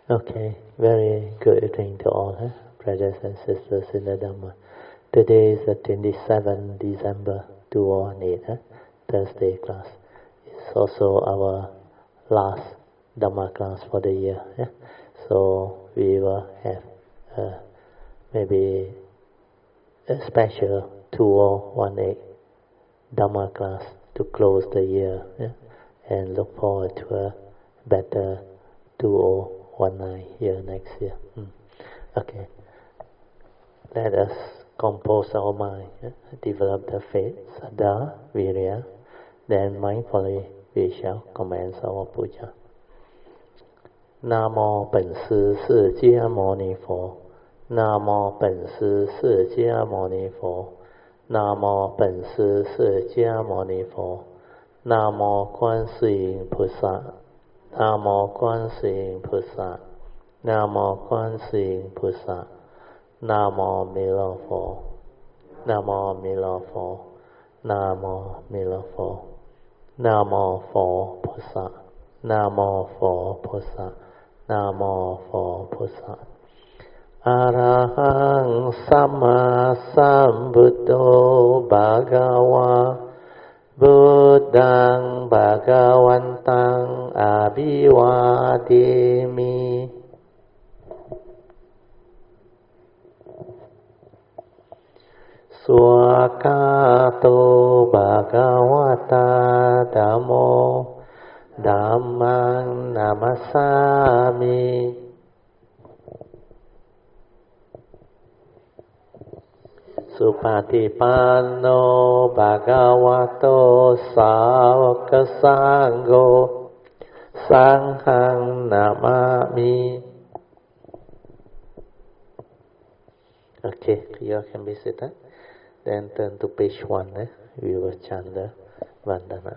Okay, very good evening to all, brothers and sisters in the Dhamma. Today is the 27th December 2018, Thursday class. It's also our last Dhamma class for the year. So we will have maybe a special 2018 Dhamma class to close the year and look forward to a better 2019 year next year. Okay. Let us compose our mind, develop the faith, Saddha, Virya, then mindfully we shall commence our puja. Namo 本师释迦牟尼佛 Namo 本师释迦牟尼佛 Namo 本师释迦牟尼佛 Namo 观世音菩萨 Namo 观世音菩萨 Namo 观世音菩萨 Namo 弥勒佛 Namo 弥勒佛 Namo 弥勒佛 Namo 佛菩萨 Namo 佛菩萨 Namo 佛菩萨 Arahang Sama Sambuddho Bhagava Buddhaṃ Bhagavantaṃ Abhivādimi Swakato Bhagavata Dhammo Dhammaṃ Namasami Supatipanno Bhagavato Sāvaka Sangho Sanghaṃ Namami. Okay, you all can be seated. Then turn to page 1. We will chant the Vandana.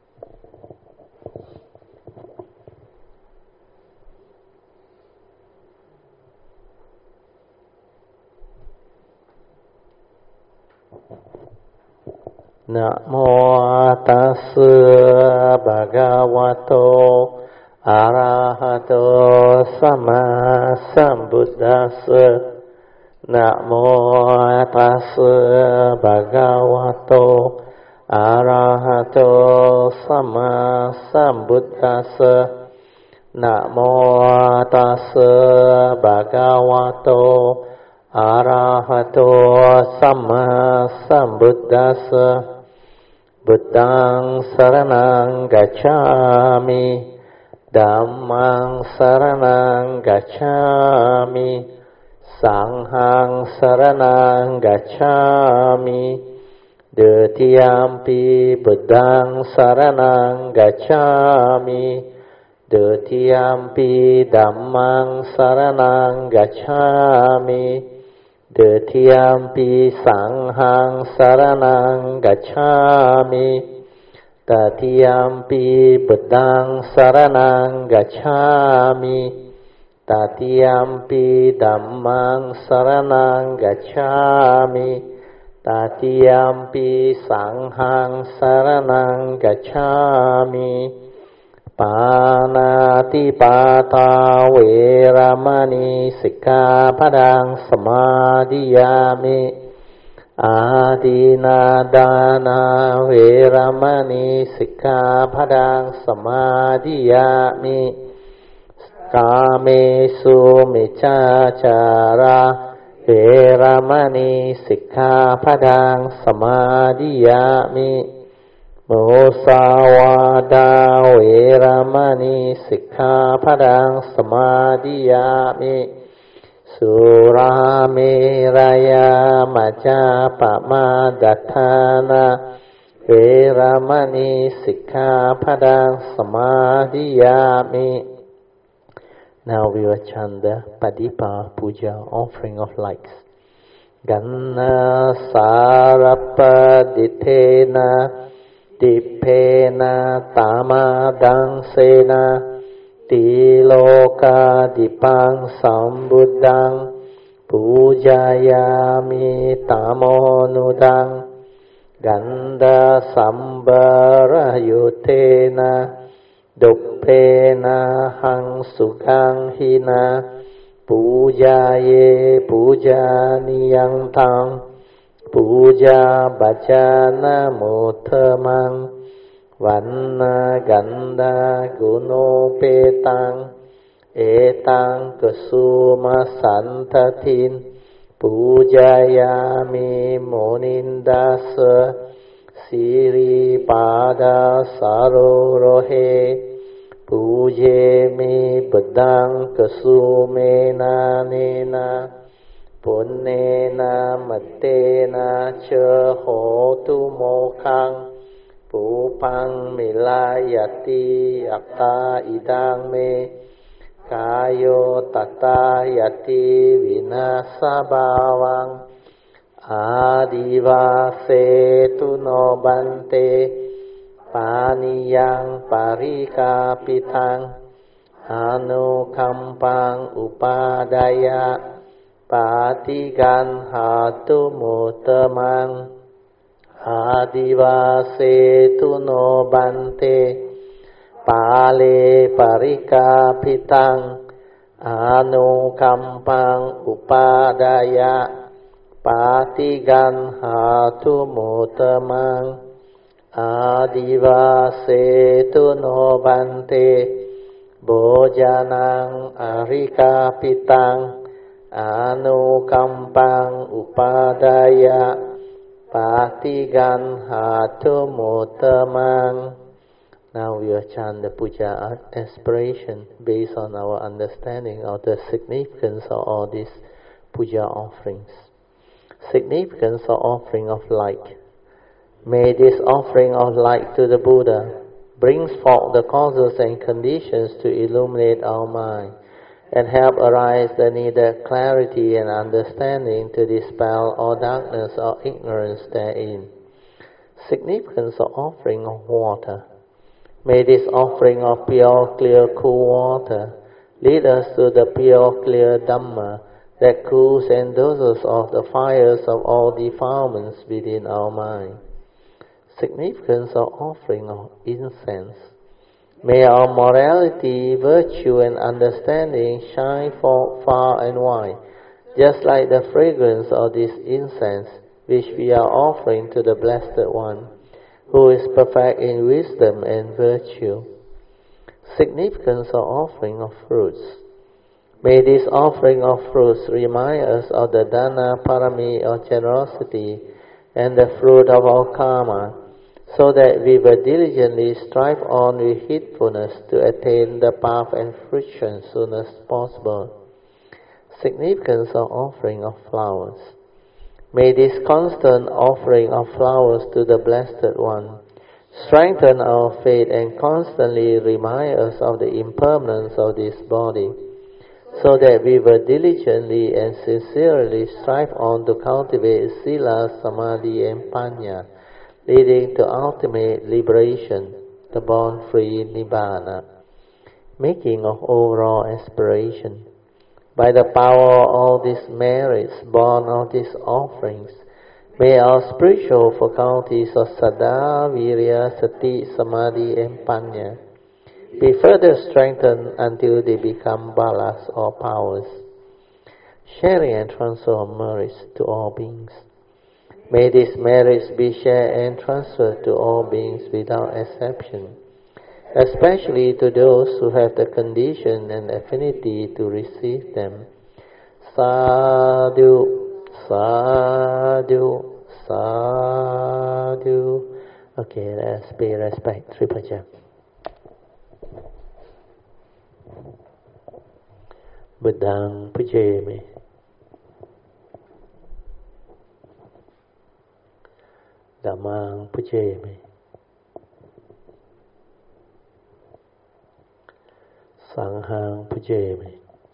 Namo tassa bhagavato arahato sama sambuddhassa. Namo tassa bhagavato arahato sama sambuddhassa. Namo tassa bhagavato arahato sama sambuddhassa. Buddhaṃ saranaṃ gacchāmi Dhammaṃ saranaṃ gacchāmi Sanghaṃ saranaṃ gacchāmi Dutiyampi Buddhaṃ saranaṃ gacchāmi Dutiyampi Dhammaṃ saranaṃ gacchāmi Dutiyampi Sanghaṃ saranaṃ gacchāmi Tatiyampi Buddhaṃ saranaṃ gacchāmi Tatiyampi Dhammaṃ saranaṃ gacchāmi Tatiyampi Sanghaṃ saranaṃ gacchāmi Pānātipātā vērāmani sikkhapadang samādhiyāmi Ādinādāna vērāmani sikkhapadang samādhiyāmi Kāmesu micchācārā vērāmani sikkhapadang samādhiyāmi Musāvādā vērāmani sikkhapadang samādhiyāmi Surāmeraya majjapamāddatthāna vērāmani sikkhapadang samādhiyāmi. Now we will chant the Padipa Puja, offering of lights. Ganna Sārapaditena Dipena tamadang sena Tiloka dipang sambuddhang Pujayami tamonudang Ganda sambara yutena ดุเพนะหังสุขังหินาปูจาเยปูจานิยังทังปูจาบัจจานะโมเทมังวันนากันดากุโนเปตังเอตังกสุมาสันททินปูจายามิโมนินดาสสิริปาดาสาโรโรเฮปูเยมิปดังกสุเมนาเนนะปุณเนนะมัตเตนะเชโหตุโมคังปูปังมิลายติอัตตาอิดังเมกายโยตัตตายติวินาสบาวังอาดิวาเสตุโนบันเตปานิยังปาริกาปิตังอนุคัมปังอุปาดายะปาติกันหาตุมุตตมังอาดิวาเสตุโนบันเตปาเลปาริกาปิตังอนุคัมปังอุปาดายะปาติกันหาตุมุตตมังอาดิวาเสตุโนบันเตโบจานังอริกาปิตังอนุคัมปังอุปาดายะปาติกันหาตุมุตตมัง Now we will chant the puja aspiration based on our understanding of the significance of all these puja offerings. Significance of offering of light. May this offering of light to the Buddha brings forth the causes and conditions to illuminate our mind and help arise the needed clarity and understanding to dispel all darkness or ignorance therein. Significance of offering of water. May this offering of pure, clear, cool water lead us to the pure, clear Dhamma that cools and doses off the fires of all defilements within our mind. Significance of offering of incense. May our morality, virtue and understanding shine forth far and wide, just like the fragrance of this incense which we are offering to the Blessed One, who is perfect in wisdom and virtue. Significance of offering of fruits. May this offering of fruits remind us of the dana parami of generosity and the fruit of our karma, so that we will diligently strive on with heedfulness to attain the path and fruition soon as possible. Significance of offering of flowers. May this constant offering of flowers to the Blessed One strengthen our faith and constantly remind us of the impermanence of this body, so that we will diligently and sincerely strive on to cultivate sila, samadhi and panya, leading to ultimate liberation, the born-free nibbana. Making of overall aspiration. By the power of all these merits born of these offerings, may our spiritual faculties of Saddha, Virya, Sati, Samadhi and Panya be further strengthened until they become balas or powers. Sharing and transfer of merits to all beings. May these merits be shared and transferred to all beings without exception, especially to those who have the condition and affinity to receive them. Sadhu, sadhu, sadhu. Okay, let's pay respect. Tripajam. Buddhang pujayami. Dhammang pujayami. Sanghang pujayami.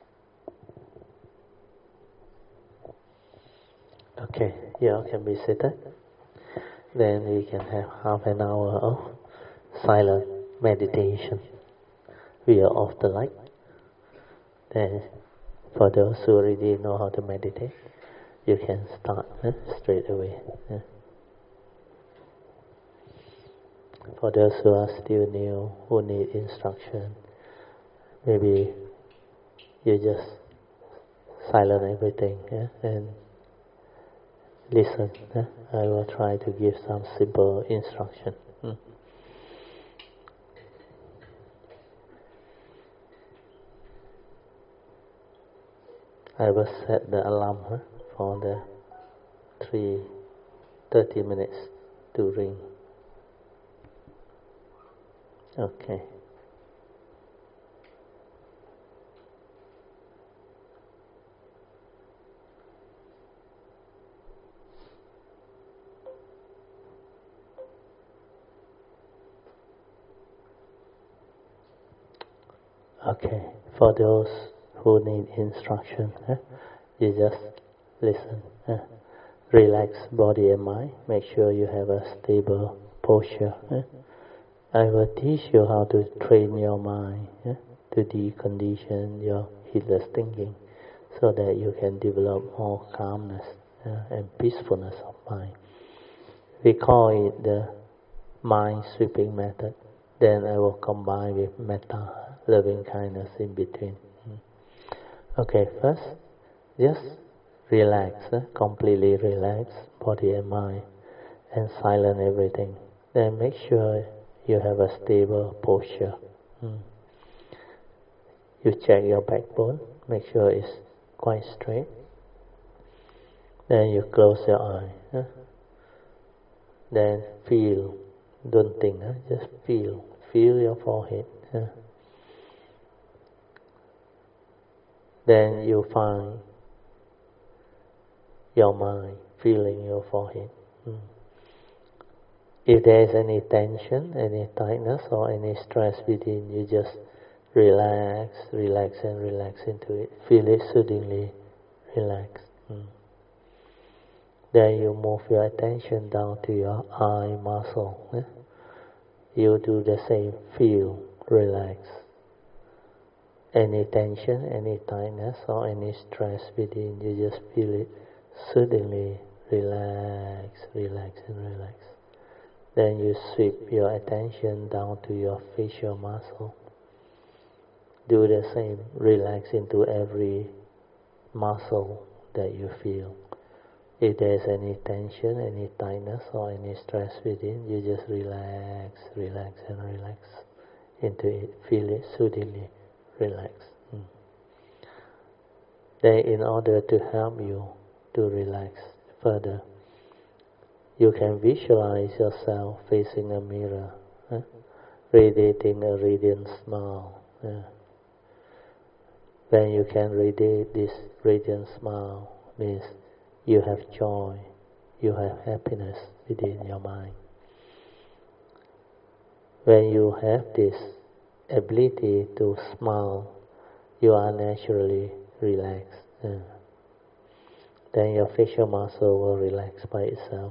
Okay, you all can be seated. Then we can have half an hour of silent meditation. We are off the light. Then for those who already know how to meditate, you can start straight away. For those who are still new, who need instruction, maybe you just silence everything, and listen. I will try to give some simple instruction. I will set the alarm for the 30 minutes to ring. Okay. Okay. For those who need instruction, you just listen. Relax body and mind. Make sure you have a stable posture. I will teach you how to train your mind to decondition your heedless thinking so that you can develop more calmness and peacefulness of mind. We call it the mind sweeping method. Then I will combine with metta, loving kindness in between. Okay, first, just relax, completely relax body and mind, and silence everything. Then make sure you have a stable posture. You check your backbone, make sure it's quite straight. Then you close your eye. Then feel, don't think, just feel your forehead. Then you find your mind feeling your forehead. If there is any tension, any tightness or any stress within, you just relax into it. Feel it soothingly relax. Then you move your attention down to your eye muscle. You do the same. Feel, relax. Any tension, any tightness or any stress within, you just feel it soothingly relax. Then you sweep your attention down to your facial muscle. Do the same. Relax into every muscle that you feel. If there is any tension, any tightness or any stress within, you just relax into it. Feel it soothingly relax. Then in order to help you to relax further, you can visualize yourself facing a mirror, radiating a radiant smile. When you can radiate this radiant smile, means you have joy, you have happiness within your mind. When you have this ability to smile, you are naturally relaxed. Then your facial muscle will relax by itself.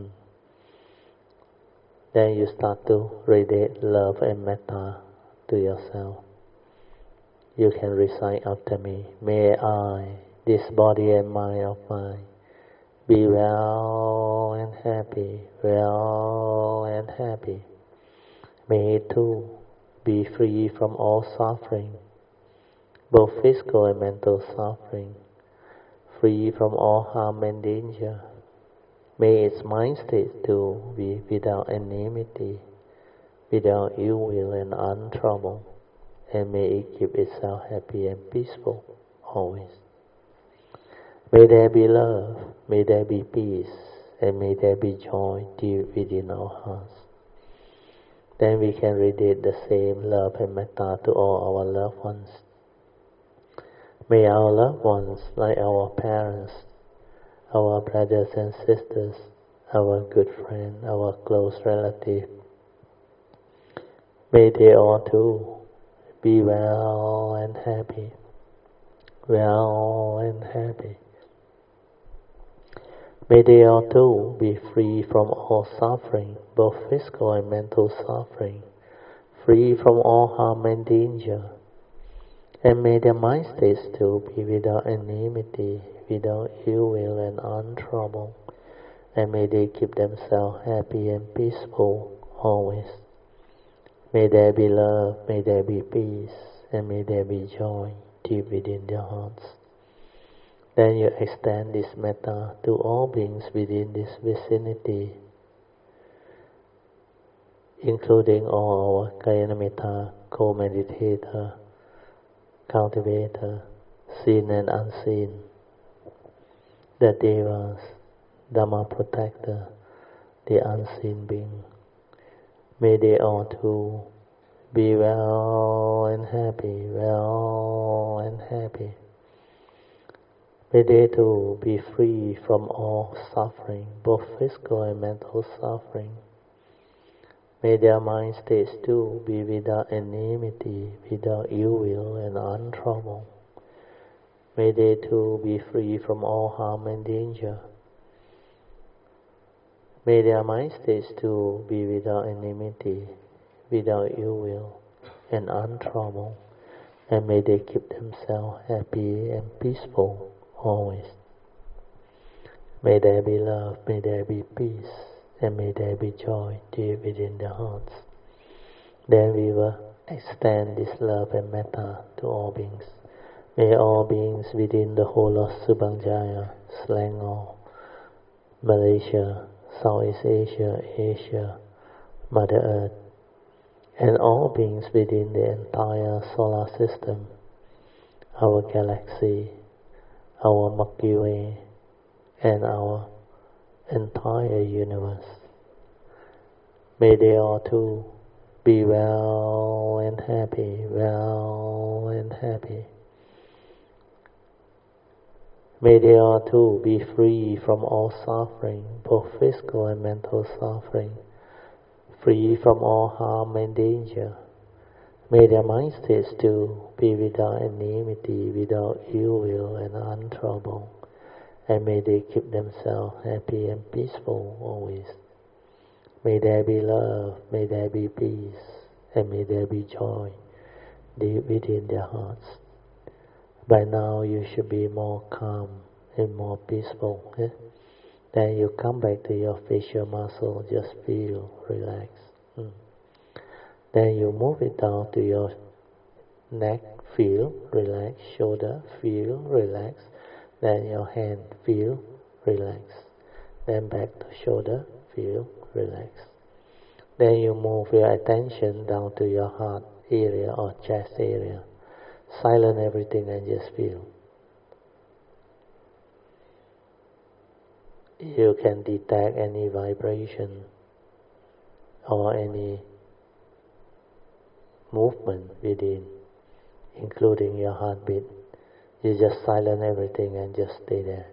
Then you start to radiate love and metta to yourself. You can recite after me. May I, this body and mind of mine, be well and happy, well and happy. May it too be free from all suffering, both physical and mental suffering, free from all harm and danger. May its mind state too be without enmity, without ill will and untroubled, and may it keep itself happy and peaceful always. May there be love, may there be peace, and may there be joy deep within our hearts. Then we can radiate the same love and metta to all our loved ones. May our loved ones, like our parents, our brothers and sisters, our good friend, our close relative, may they all too be well and happy, well and happy. May they all too be free from all suffering, both physical and mental suffering, free from all harm and danger. And may their mind states too be without enmity, without ill will and untroubled. And may they keep themselves happy and peaceful always. May there be love, may there be peace, and may there be joy deep within their hearts. Then you extend this metta to all beings within this vicinity, including all our Kayanamitta, co-meditator, cultivator, seen and unseen, the devas, Dhamma protector, the unseen being. May they all too be well and happy, well and happy. May they too be free from all suffering, both physical and mental suffering. May their mind states too be without enmity, without ill will and untroubled. May they too be free from all harm and danger. May their mind states too be without enmity, without ill will and untroubled. And may they keep themselves happy and peaceful always. May there be love, may there be peace, and may there be joy deep within their hearts. Then we will extend this love and metta to all beings. May all beings within the whole of Subang Selangor, Malaysia, Southeast Asia, Asia, Mother Earth, and all beings within the entire solar system, our galaxy, our Milky Way, and our entire universe. May they all too be well and happy, well and happy. May they all too be free from all suffering, both physical and mental suffering, free from all harm and danger. May their mind states too be without enmity, without ill will and untroubled, and may they keep themselves happy and peaceful always. May there be love, may there be peace, and may there be joy deep within their hearts. By now you should be more calm and more peaceful. Then you come back to your facial muscle, just feel relaxed. Then you move it down to your neck, feel relax, shoulder, feel relax. Then your hand, feel relax. Then back to shoulder, feel relax. Then you move your attention down to your heart area or chest area. Silence everything and just feel. You can detect any vibration or any movement within, including your heartbeat. You just silence everything and just stay there.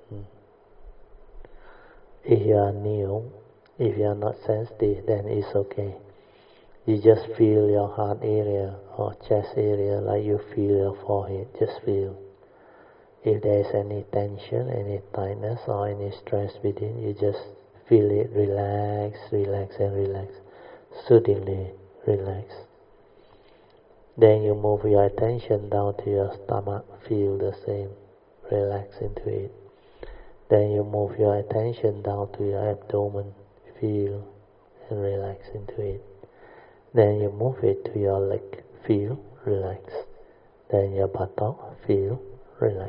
If you are new, if you are not sensitive, then it's okay. You just feel your heart area or chest area like you feel your forehead. Just feel. If there is any tension, any tightness or any stress within, you just feel it. Relax, relax and relax. Soothingly relax. Then you move your attention down to your stomach. Feel the same. Relax into it. Then you move your attention down to your abdomen. Feel and relax into it. Then you move it to your leg, feel, relax. Then your buttock, feel, relax.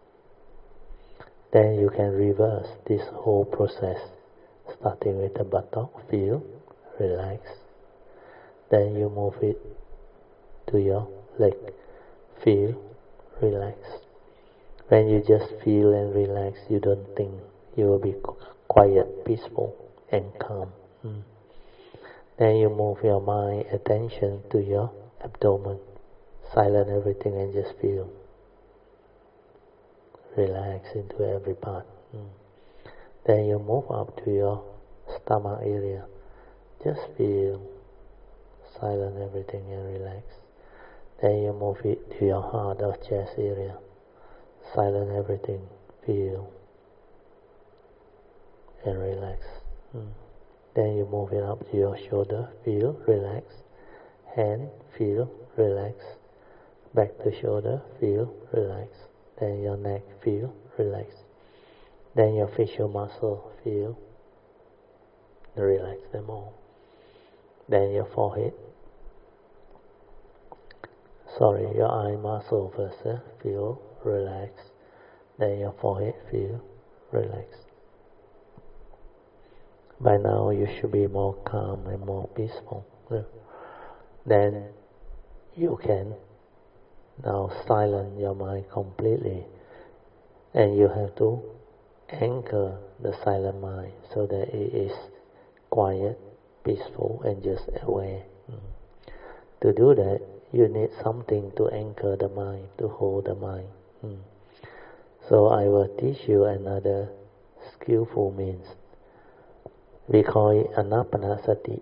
Then you can reverse this whole process, starting with the buttock, feel, relax. Then you move it to your leg, feel, relax. When you just feel and relax, you don't think, you will be quiet, peaceful, and calm. Then you move your mind, attention to your abdomen. Silence everything and just feel. Relax into every part. Then you move up to your stomach area. Just feel. Silence everything and relax. Then you move it to your heart or chest area. Silence everything. Feel. And relax. Then you move it up to your shoulder, feel, relax. Hand, feel, relax. Back to shoulder, feel, relax. Then your neck, feel, relax. Then your facial muscle, feel, relax them all. Then your forehead, your eye muscle first, feel relaxed. Then your forehead feel relaxed. By now you should be more calm and more peaceful. Then you can now silence your mind completely, and you have to anchor the silent mind so that it is quiet, peaceful, and just aware. To do that, you need something to anchor the mind, to hold the mind. So I will teach you another skillful means. We call it anapanasati.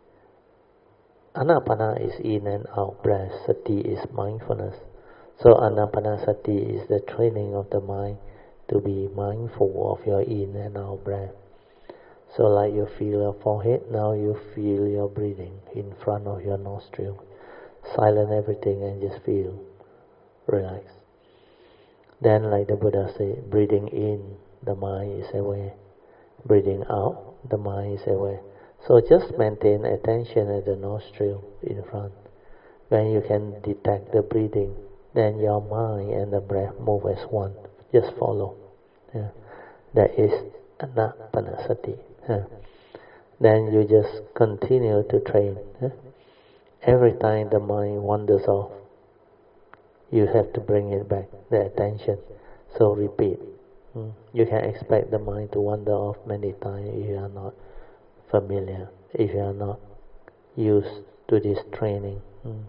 Anapana is in and out breath, sati is mindfulness. So anapanasati is the training of the mind to be mindful of your in and out breath. So like you feel your forehead, now you feel your breathing in front of your nostril. Silence everything and just feel relaxed. Then like the Buddha said, breathing in, the mind is aware. Breathing out, the mind is aware. So just maintain attention at the nostril in front. When you can detect the breathing, then your mind and the breath move as one. Just follow. That is anapanasati. Then you just continue to train. Every time the mind wanders off, you have to bring it back, the attention. So repeat. You can expect the mind to wander off many times if you are not familiar, if you are not used to this training.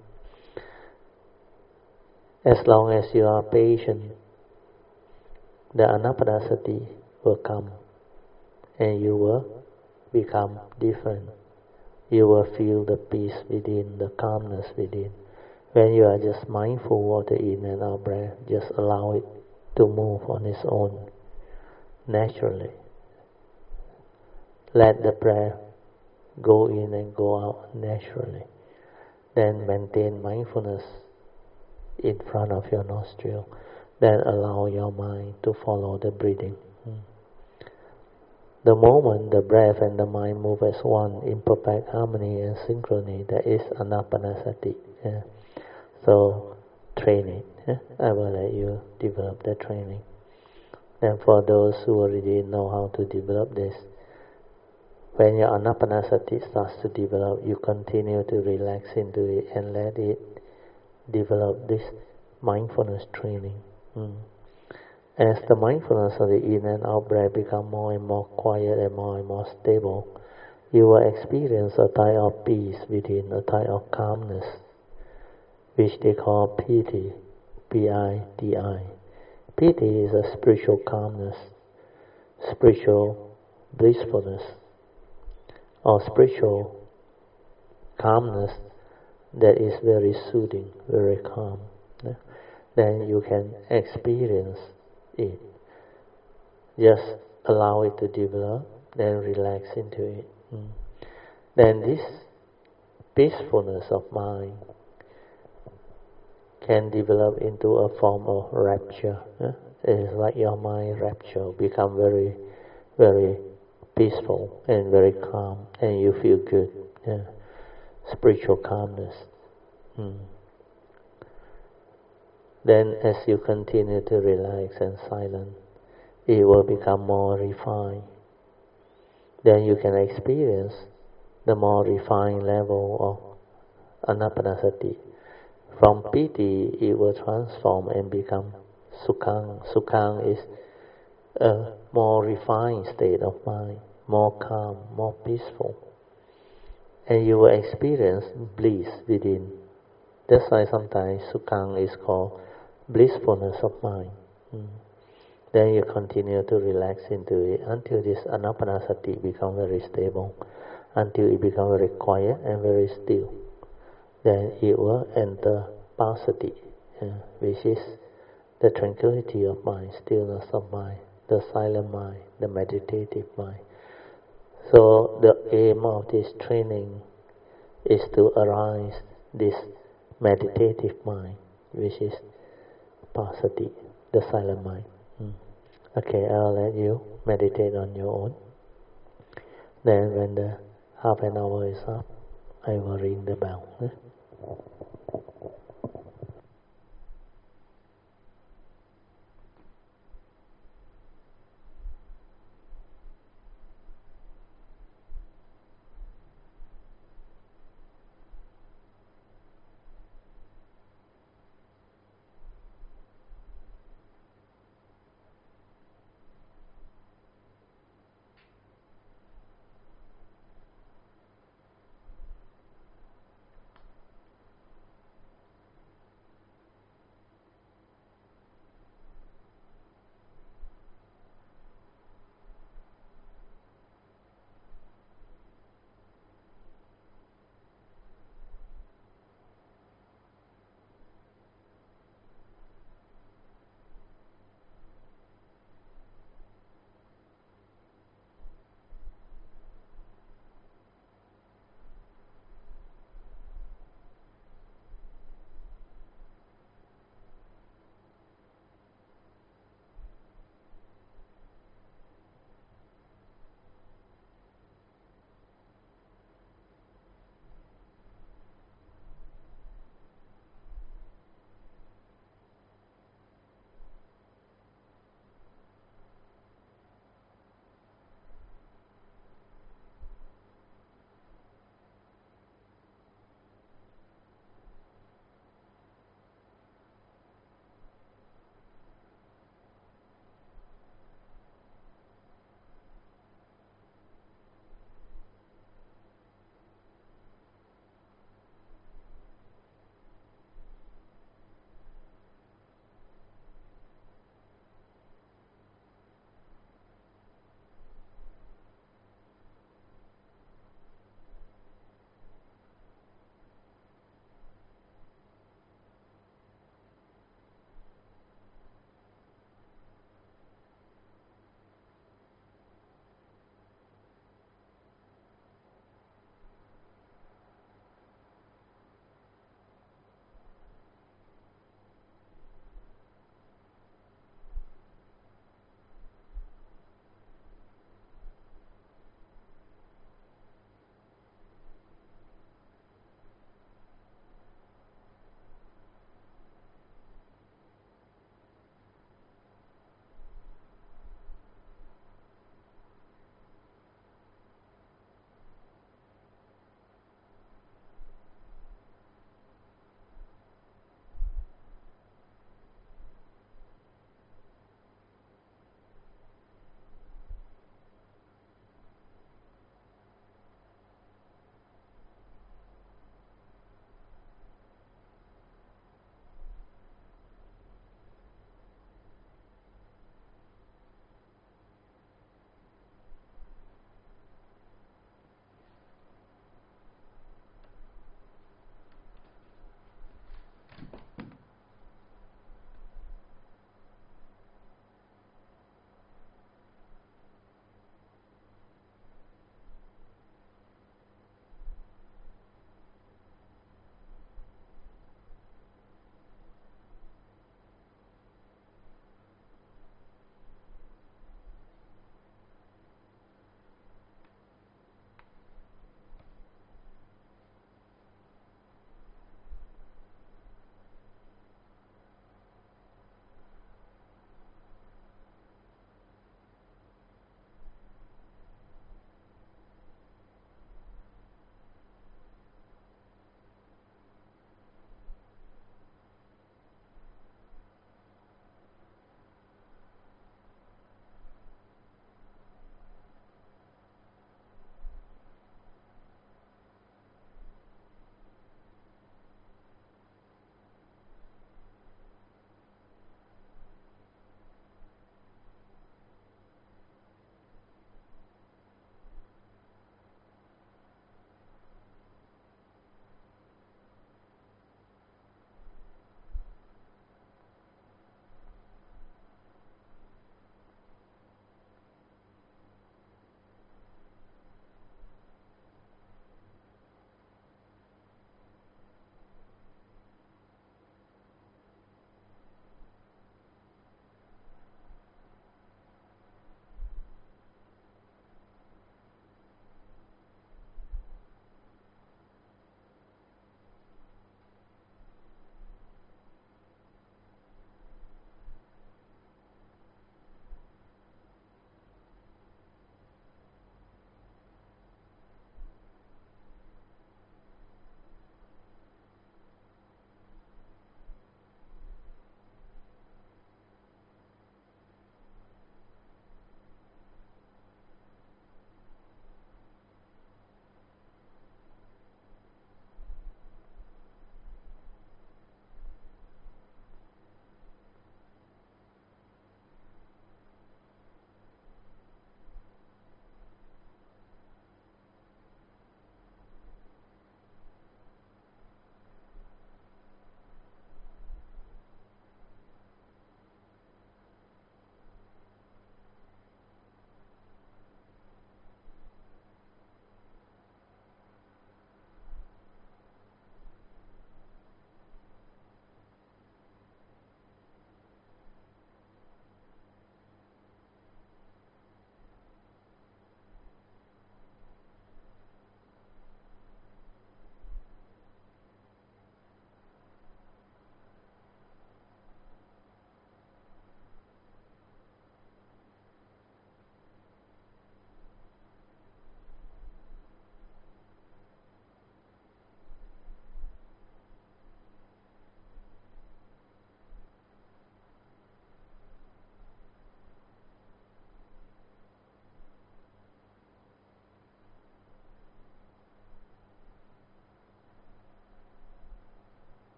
As long as you are patient, the anapanasati will come and you will become different. You will feel the peace within, the calmness within. When you are just mindful of the in and out breath, just allow it to move on its own, naturally. Let the breath go in and go out naturally. Then maintain mindfulness in front of your nostril. Then allow your mind to follow the breathing. The moment the breath and the mind move as one in perfect harmony and synchrony, that is anapanasati. So train it. I will let you develop the training. And for those who already know how to develop this, when your anapanasati starts to develop, you continue to relax into it and let it develop this mindfulness training. As the mindfulness of the in and out breath become more and more quiet and more stable, you will experience a type of peace within, a type of calmness, which they call piti, P-I-T-I. Piti is a spiritual calmness, spiritual blissfulness, or spiritual calmness that is very soothing, very calm. Then you can experience it. Just allow it to develop, then relax into it. Then this peacefulness of mind can develop into a form of rapture. It is like your mind rapture, become very, very peaceful and very calm, and you feel good. Spiritual calmness. Then as you continue to relax and silent, it will become more refined. Then you can experience the more refined level of anapanasati. From piti, it will transform and become sukhang. Sukhang is a more refined state of mind, more calm, more peaceful. And you will experience bliss within. That's why sometimes sukhang is called blissfulness of mind. Then you continue to relax into it until this anapanasati becomes very stable, until it becomes very quiet and very still. Then it will enter passaddhi, which is the tranquility of mind, stillness of mind, the silent mind, the meditative mind. So the aim of this training is to arise this meditative mind, which is passaddhi, the silent mind. Okay, I'll let you meditate on your own. Then when the half an hour is up, I will ring the bell.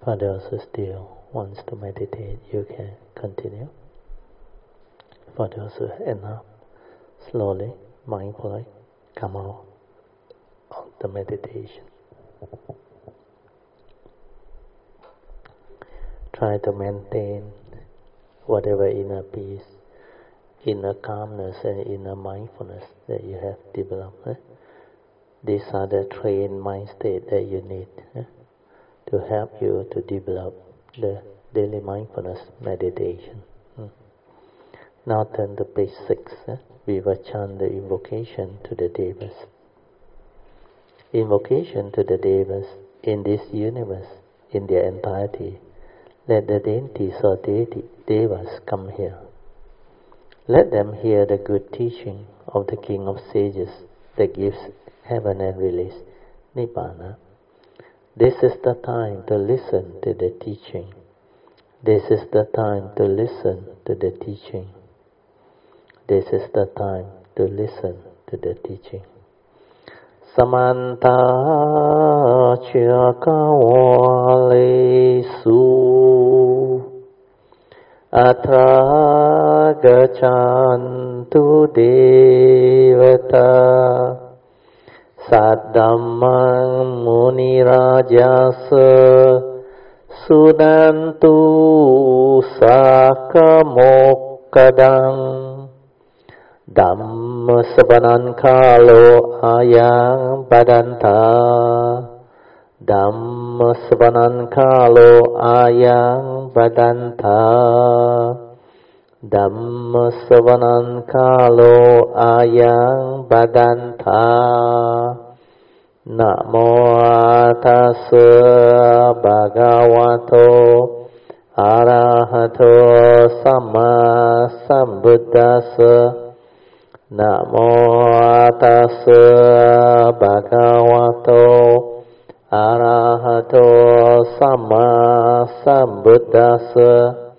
For those who still wants to meditate, you can continue. For those who end up, slowly, mindfully, come out of the meditation. Try to maintain whatever inner peace, inner calmness and inner mindfulness that you have developed. These are the trained mind state that you need to help you to develop the daily mindfulness meditation. Now turn to page 6. We will chant the invocation to the Devas. Invocation to the Devas in this universe, in their entirety. Let the deities or Devas come here. Let them hear the good teaching of the King of Sages that gives heaven and release, Nibbana. This is the time to listen to the teaching. This is the time to listen to the teaching. This is the time to listen to the teaching. Samanta Chakawalesu Atra Gachantu Devata Saddhammang Munirajasa Sudantu Sakamokkadang Dhamma sabanan kalo ayang badanta Dhamma sabanan kalo ayang badanta Dhamma sabanan kalo ayang badanta Namo tassa bhagavato arahato samma sambuddhassa Namo tassa bhagavato arahato samma sambuddhassa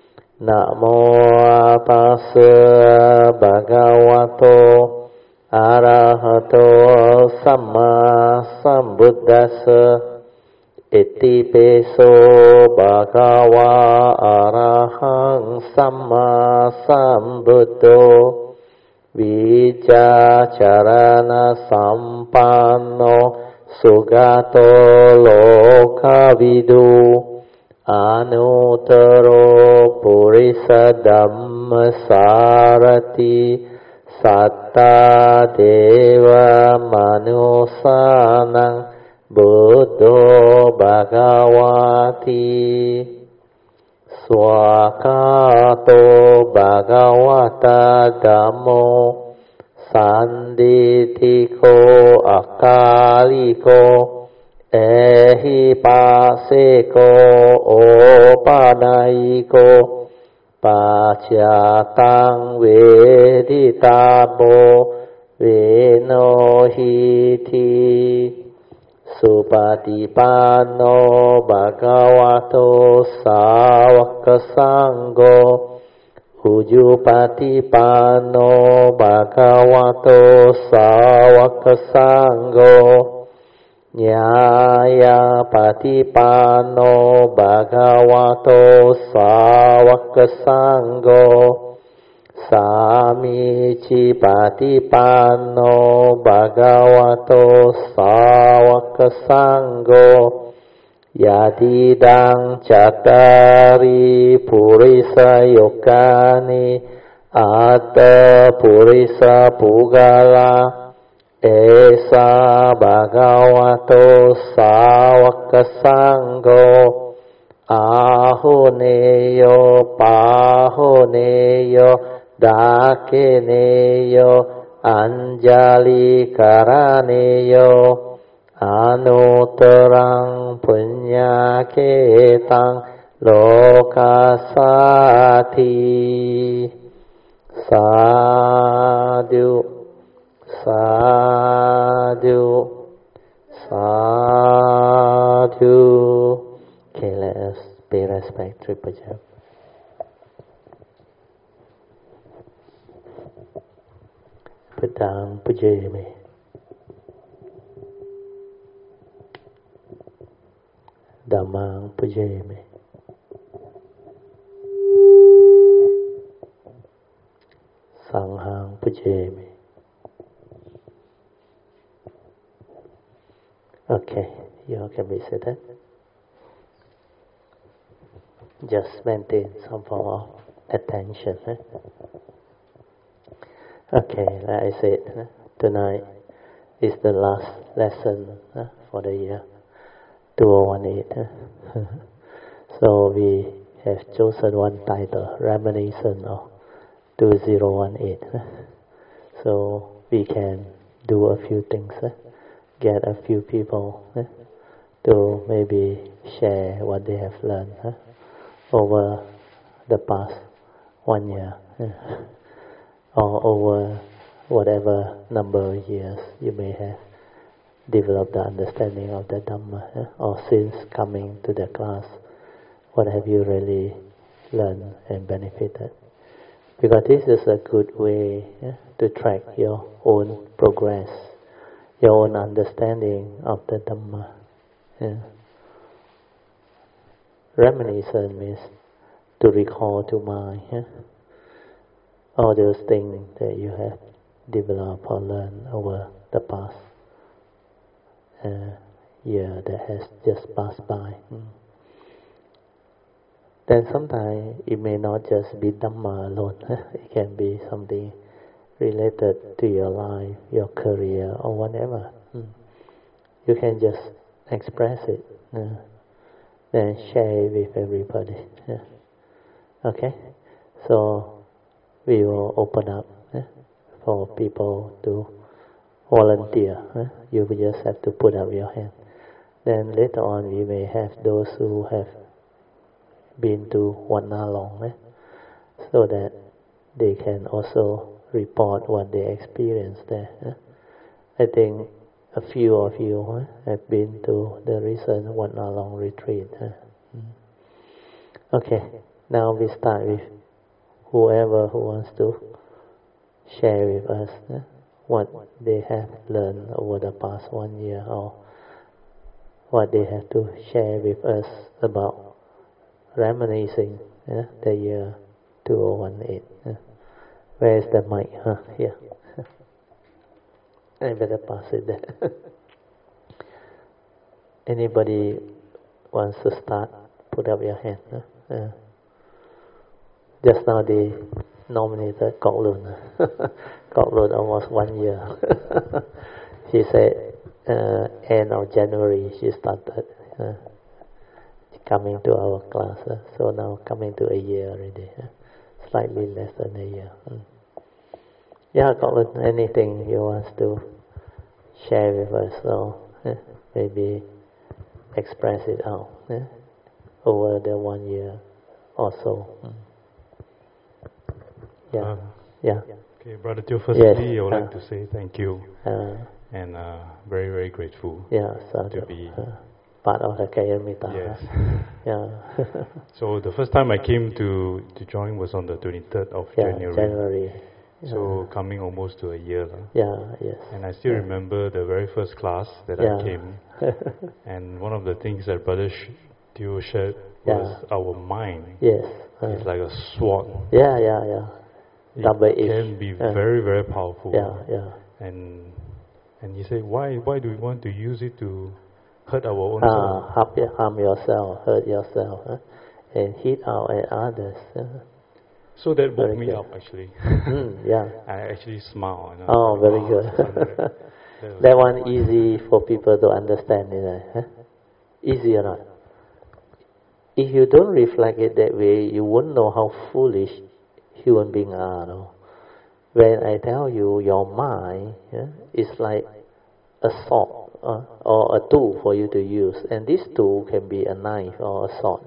Namo tassa bhagavato arahato samma sambuddhassa Iti peso bhagava arahang samma sambuddho Vijacarana sampanno sugato lokavidu Anutaro purisa dhammasarati Satta deva manusanang Buddho bhagavati Swakato bhagavata dhammo Sanditiko akaliko Ehipaseko opanaiko Pacatang veditabo Venohiti Supatipanno bhagavato sāvaka sangho Ujupatipanno bhagavato sāvaka sangho Nyaya patipanno bhagavato sāvaka sangho Samici patipanno bhagavato sāvaka sangho Yadidang cattari purisa yokani Atta purisa pugala Esa bhagavato sāvaka sangho Ahoneyo pahoneyo Dakeneyo anjali karaneyo Anutarang punyaketang lokasati Sadhu Sadhu Sadhu. Okay, let us pay respect to Pujab. Padang Pujami. Dhammang Pujayami. Sanghang Pujayami. Okay, you all can be seated. Just maintain some form of attention. Okay, like I said, tonight is the last lesson for the year 2018. So we have chosen one title, Reminiscence of 2018. So we can do a few things, get a few people to maybe share what they have learned over the past 1 year, or over whatever number of years you may have developed the understanding of the Dhamma, or since coming to the class, what have you really learned and benefited? Because this is a good way to track your own progress, your own understanding of the Dhamma. Reminiscence means to recall to mind all those things that you have developed or learned over the past year that has just passed by. Then sometimes it may not just be Dhamma alone. It can be something related to your life, your career, or whatever. You can just express it, then share it with everybody. Okay? So we will open up for people to volunteer. You just have to put up your hand. Then later on we may have those who have been to Wat Nalong, so that they can also report what they experienced there. I think a few of you have been to the recent Wat Nalong retreat. Okay, now we start with whoever who wants to share with us what they have learned over the past 1 year, or what they have to share with us about reminiscing the year 2018. Where is the mic? Here. I better pass it there. Anybody wants to start? Put up your hand. Just now they nominated Kok Lun. Kok Lun almost 1 year. She said end of January she started coming to our class. So now coming to a year already. Slightly less than a year. Yeah, Kok Lun, anything you want to share with us, or maybe express it out over the 1 year or so. Yeah. Okay, Brother Teo, firstly, Yes. I would like to say thank you, and very, very grateful to be part of the Kayamita. Yes. Yeah. So the first time I came to join was on the 23rd of January. So coming almost to a year. Yes. And I still remember the very first class that I came, and one of the things that Brother Teo shared was our mind. Yes. It's like a sword. Yeah. It Double-edged. can be very, very powerful. Yeah. And he said, why do we want to use it to hurt our own self? Harm yourself, hurt yourself, and hit out at others. So that woke me up, actually. Yeah. I actually smiled. Oh, very good. That one easy for people to understand, isn't it? Easy or not? If you don't reflect it that way, you won't know how foolish human beings are. No? When I tell you your mind is like a sword or a tool for you to use, and this tool can be a knife or a sword,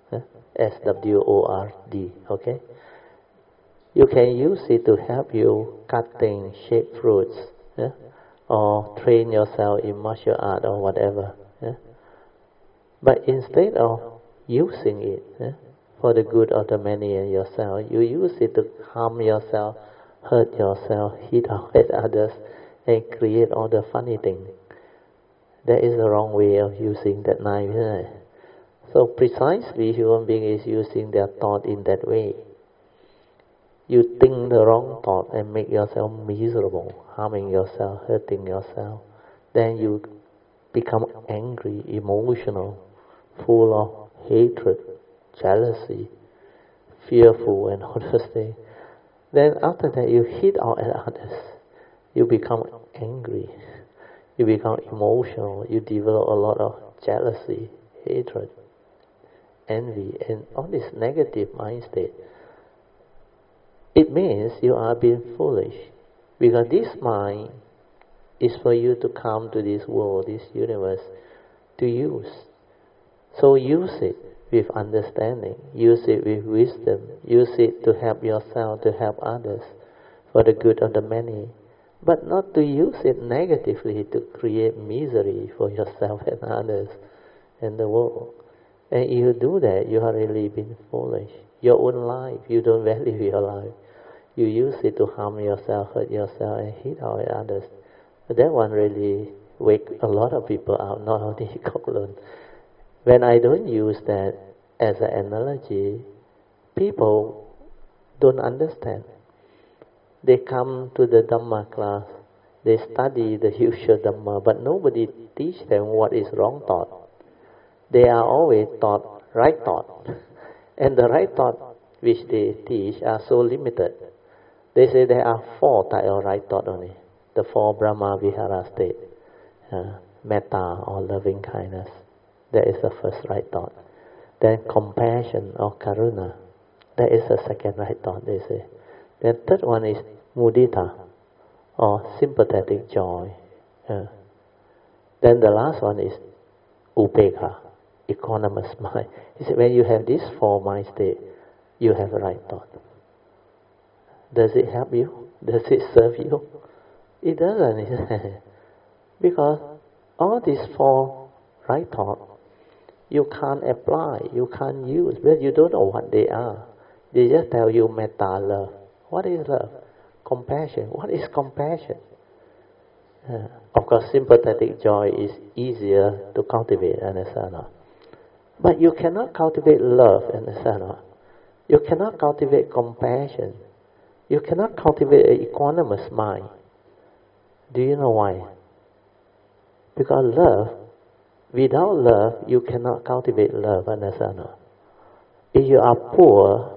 S-W-O-R-D, okay? You can use it to help you cut things, shape fruits, or train yourself in martial art or whatever. But instead of using it for the good of the many and yourself, you use it to harm yourself, hurt yourself, hit out at others, and create all the funny things. That is the wrong way of using that knife, isn't it? So precisely human being is using their thought in that way. You think the wrong thought and make yourself miserable, harming yourself, hurting yourself. Then you become angry, emotional, full of hatred, jealousy, fearful and all those things. Then after that you hit out at others. You become angry. You become emotional. You develop a lot of jealousy, hatred, envy, and all this negative mind state. It means you are being foolish. Because this mind is for you to come to this world, this universe, to use. So use it with understanding. Use it with wisdom. Use it to help yourself, to help others, for the good of the many. But not to use it negatively to create misery for yourself and others and the world. And if you do that, you are really being foolish. Your own life, you don't value your life. You use it to harm yourself, hurt yourself, and hit out at others. But that one really wake a lot of people out, not only Kok-Lun. When I don't use that as an analogy, people don't understand. They come to the Dhamma class, they study the usual Dhamma, but nobody teach them what is wrong thought. They are always taught right thought. And the right thought which they teach are so limited. They say there are 4 types of right thought only. The 4 Brahma Vihara state. Metta or loving kindness. That is the first right thought. Then compassion or karuna. That is the second right thought, they say. Then third one is mudita or sympathetic joy. Then the last one is upekha, equanimous mind. He said when you have these 4 mind state, you have a right thought. Does it help you? Does it serve you? It doesn't. Because all these 4 right thoughts, you can't apply, you can't use, because you don't know what they are. They just tell you metta, love. What is love? Compassion. What is compassion? Of course, sympathetic joy is easier to cultivate, understand? But you cannot cultivate love, understand? You cannot cultivate compassion. You cannot cultivate an equanimous mind. Do you know why? Because love, without love, you cannot cultivate love, understand? If you are poor,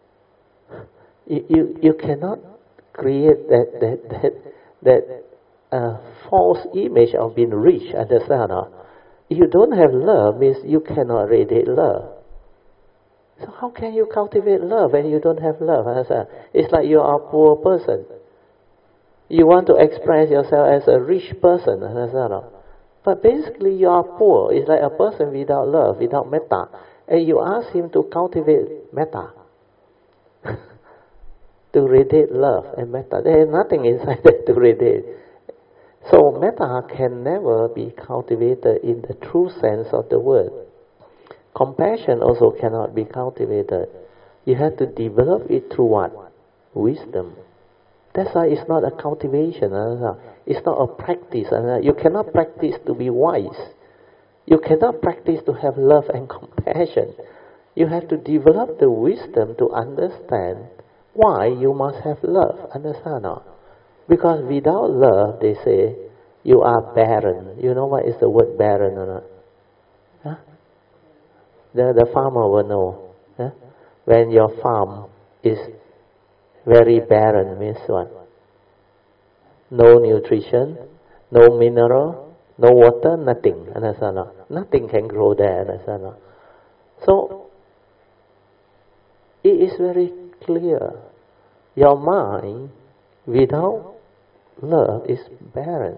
you cannot create that false image of being rich, understand? If you don't have love, means you cannot radiate love. So how can you cultivate love when you don't have love? Understand? It's like you are a poor person. You want to express yourself as a rich person, understand? But basically you are poor. It's like a person without love, without metta. And you ask him to cultivate metta. To radiate love and metta. There is nothing inside that to radiate. So metta can never be cultivated in the true sense of the word. Compassion also cannot be cultivated. You have to develop it through what? Wisdom. That's why it's not a cultivation. It's not a practice. You cannot practice to be wise. You cannot practice to have love and compassion. You have to develop the wisdom to understand why you must have love. Understand? Because without love, they say, you are barren. You know what is the word barren or not? Huh? The farmer will know. Huh? When your farm is very barren, means what? No nutrition, no mineral, no water, nothing. Understand? Nothing can grow there. Understand? So, it is very clear. Your mind, without love, is barren.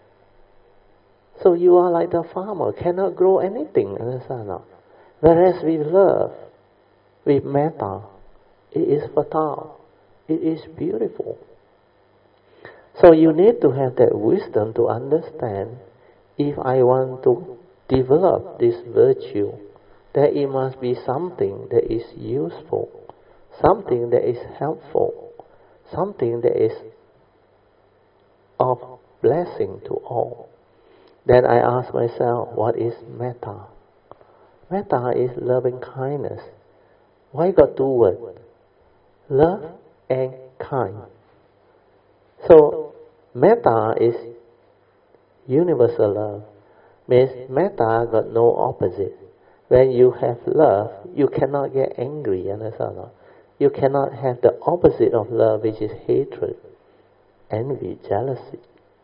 So you are like the farmer, cannot grow anything, understand? Whereas with love, with metta, it is fertile, it is beautiful. So you need to have that wisdom to understand, if I want to develop this virtue, that it must be something that is useful, something that is helpful, something that is of blessing to all. Then I ask myself, what is metta? Metta is loving kindness. Why got two words? Love and kind. So, metta is universal love. Means metta got no opposite. When you have love, you cannot get angry, understand? You cannot have the opposite of love, which is hatred, envy, jealousy.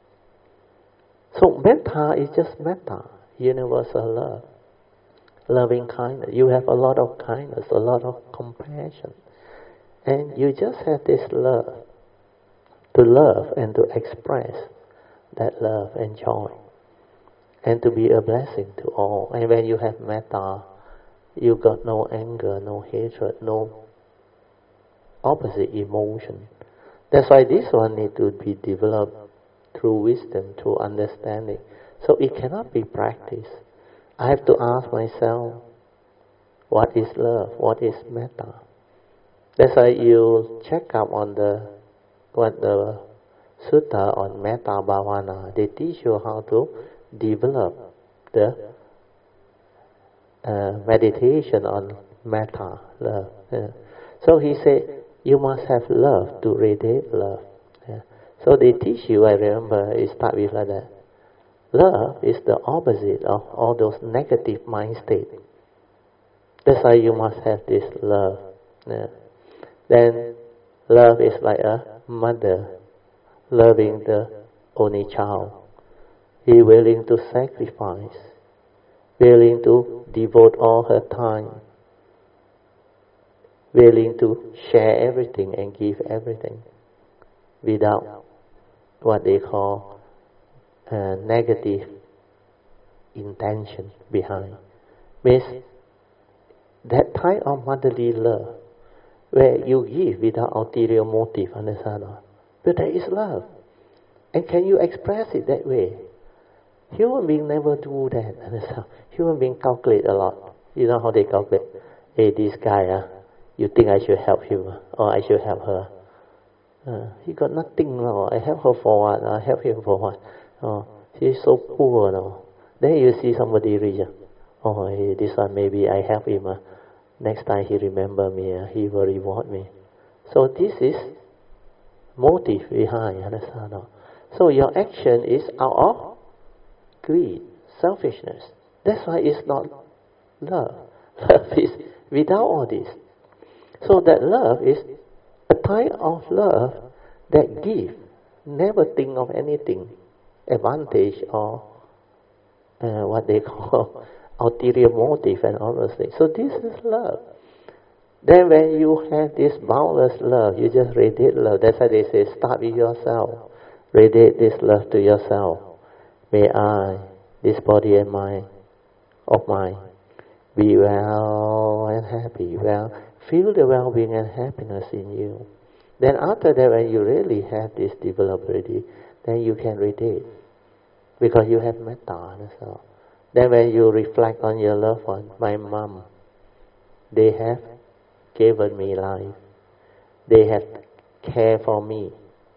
So metta is just metta, universal love, loving kindness. You have a lot of kindness, a lot of compassion. And you just have this love, to love and to express that love and joy, and to be a blessing to all. And when you have metta, you got no anger, no hatred, no opposite emotion. That's why this one need to be developed through wisdom, through understanding. So it cannot be practiced. I have to ask myself, what is love? What is metta? That's why you check up on the sutta on metta bhavana. They teach you how to develop the meditation on metta, love. So he said, you must have love to radiate love. So they teach you, I remember, it start with like that. Love is the opposite of all those negative mind states. That's why you must have this love. Then love is like a mother loving the only child. He willing to sacrifice, willing to devote all her time, willing to share everything and give everything without what they call negative intention behind. Means that type of motherly love where you give without ulterior motive, understand? But there is love. And can you express it that way? Human beings never do that, understand? Human beings calculate a lot. You know how they calculate? Hey, this guy, you think I should help him or I should help her? He got nothing, no. I help her for what? I help him for what? Oh, she's so poor, no. Then you see somebody rich. Oh, hey, this one maybe I help him. Next time he remember me, he will reward me. So this is motive behind, understand? So your action is out of greed, selfishness. That's why it's not love. Love is without all this. So that love is a type of love that gives, never think of anything, advantage or what they call ulterior motive and all those things. So this is love. Then when you have this boundless love, you just radiate love. That's why they say, start with yourself. Radiate this love to yourself. May I, this body and mind of mine, be well and happy. Well, feel the well-being and happiness in you. Then after that, when you really have this developed already, then you can radiate. Because you have metta. So. Then when you reflect on your loved one, my mom, they have given me life. They have cared for me,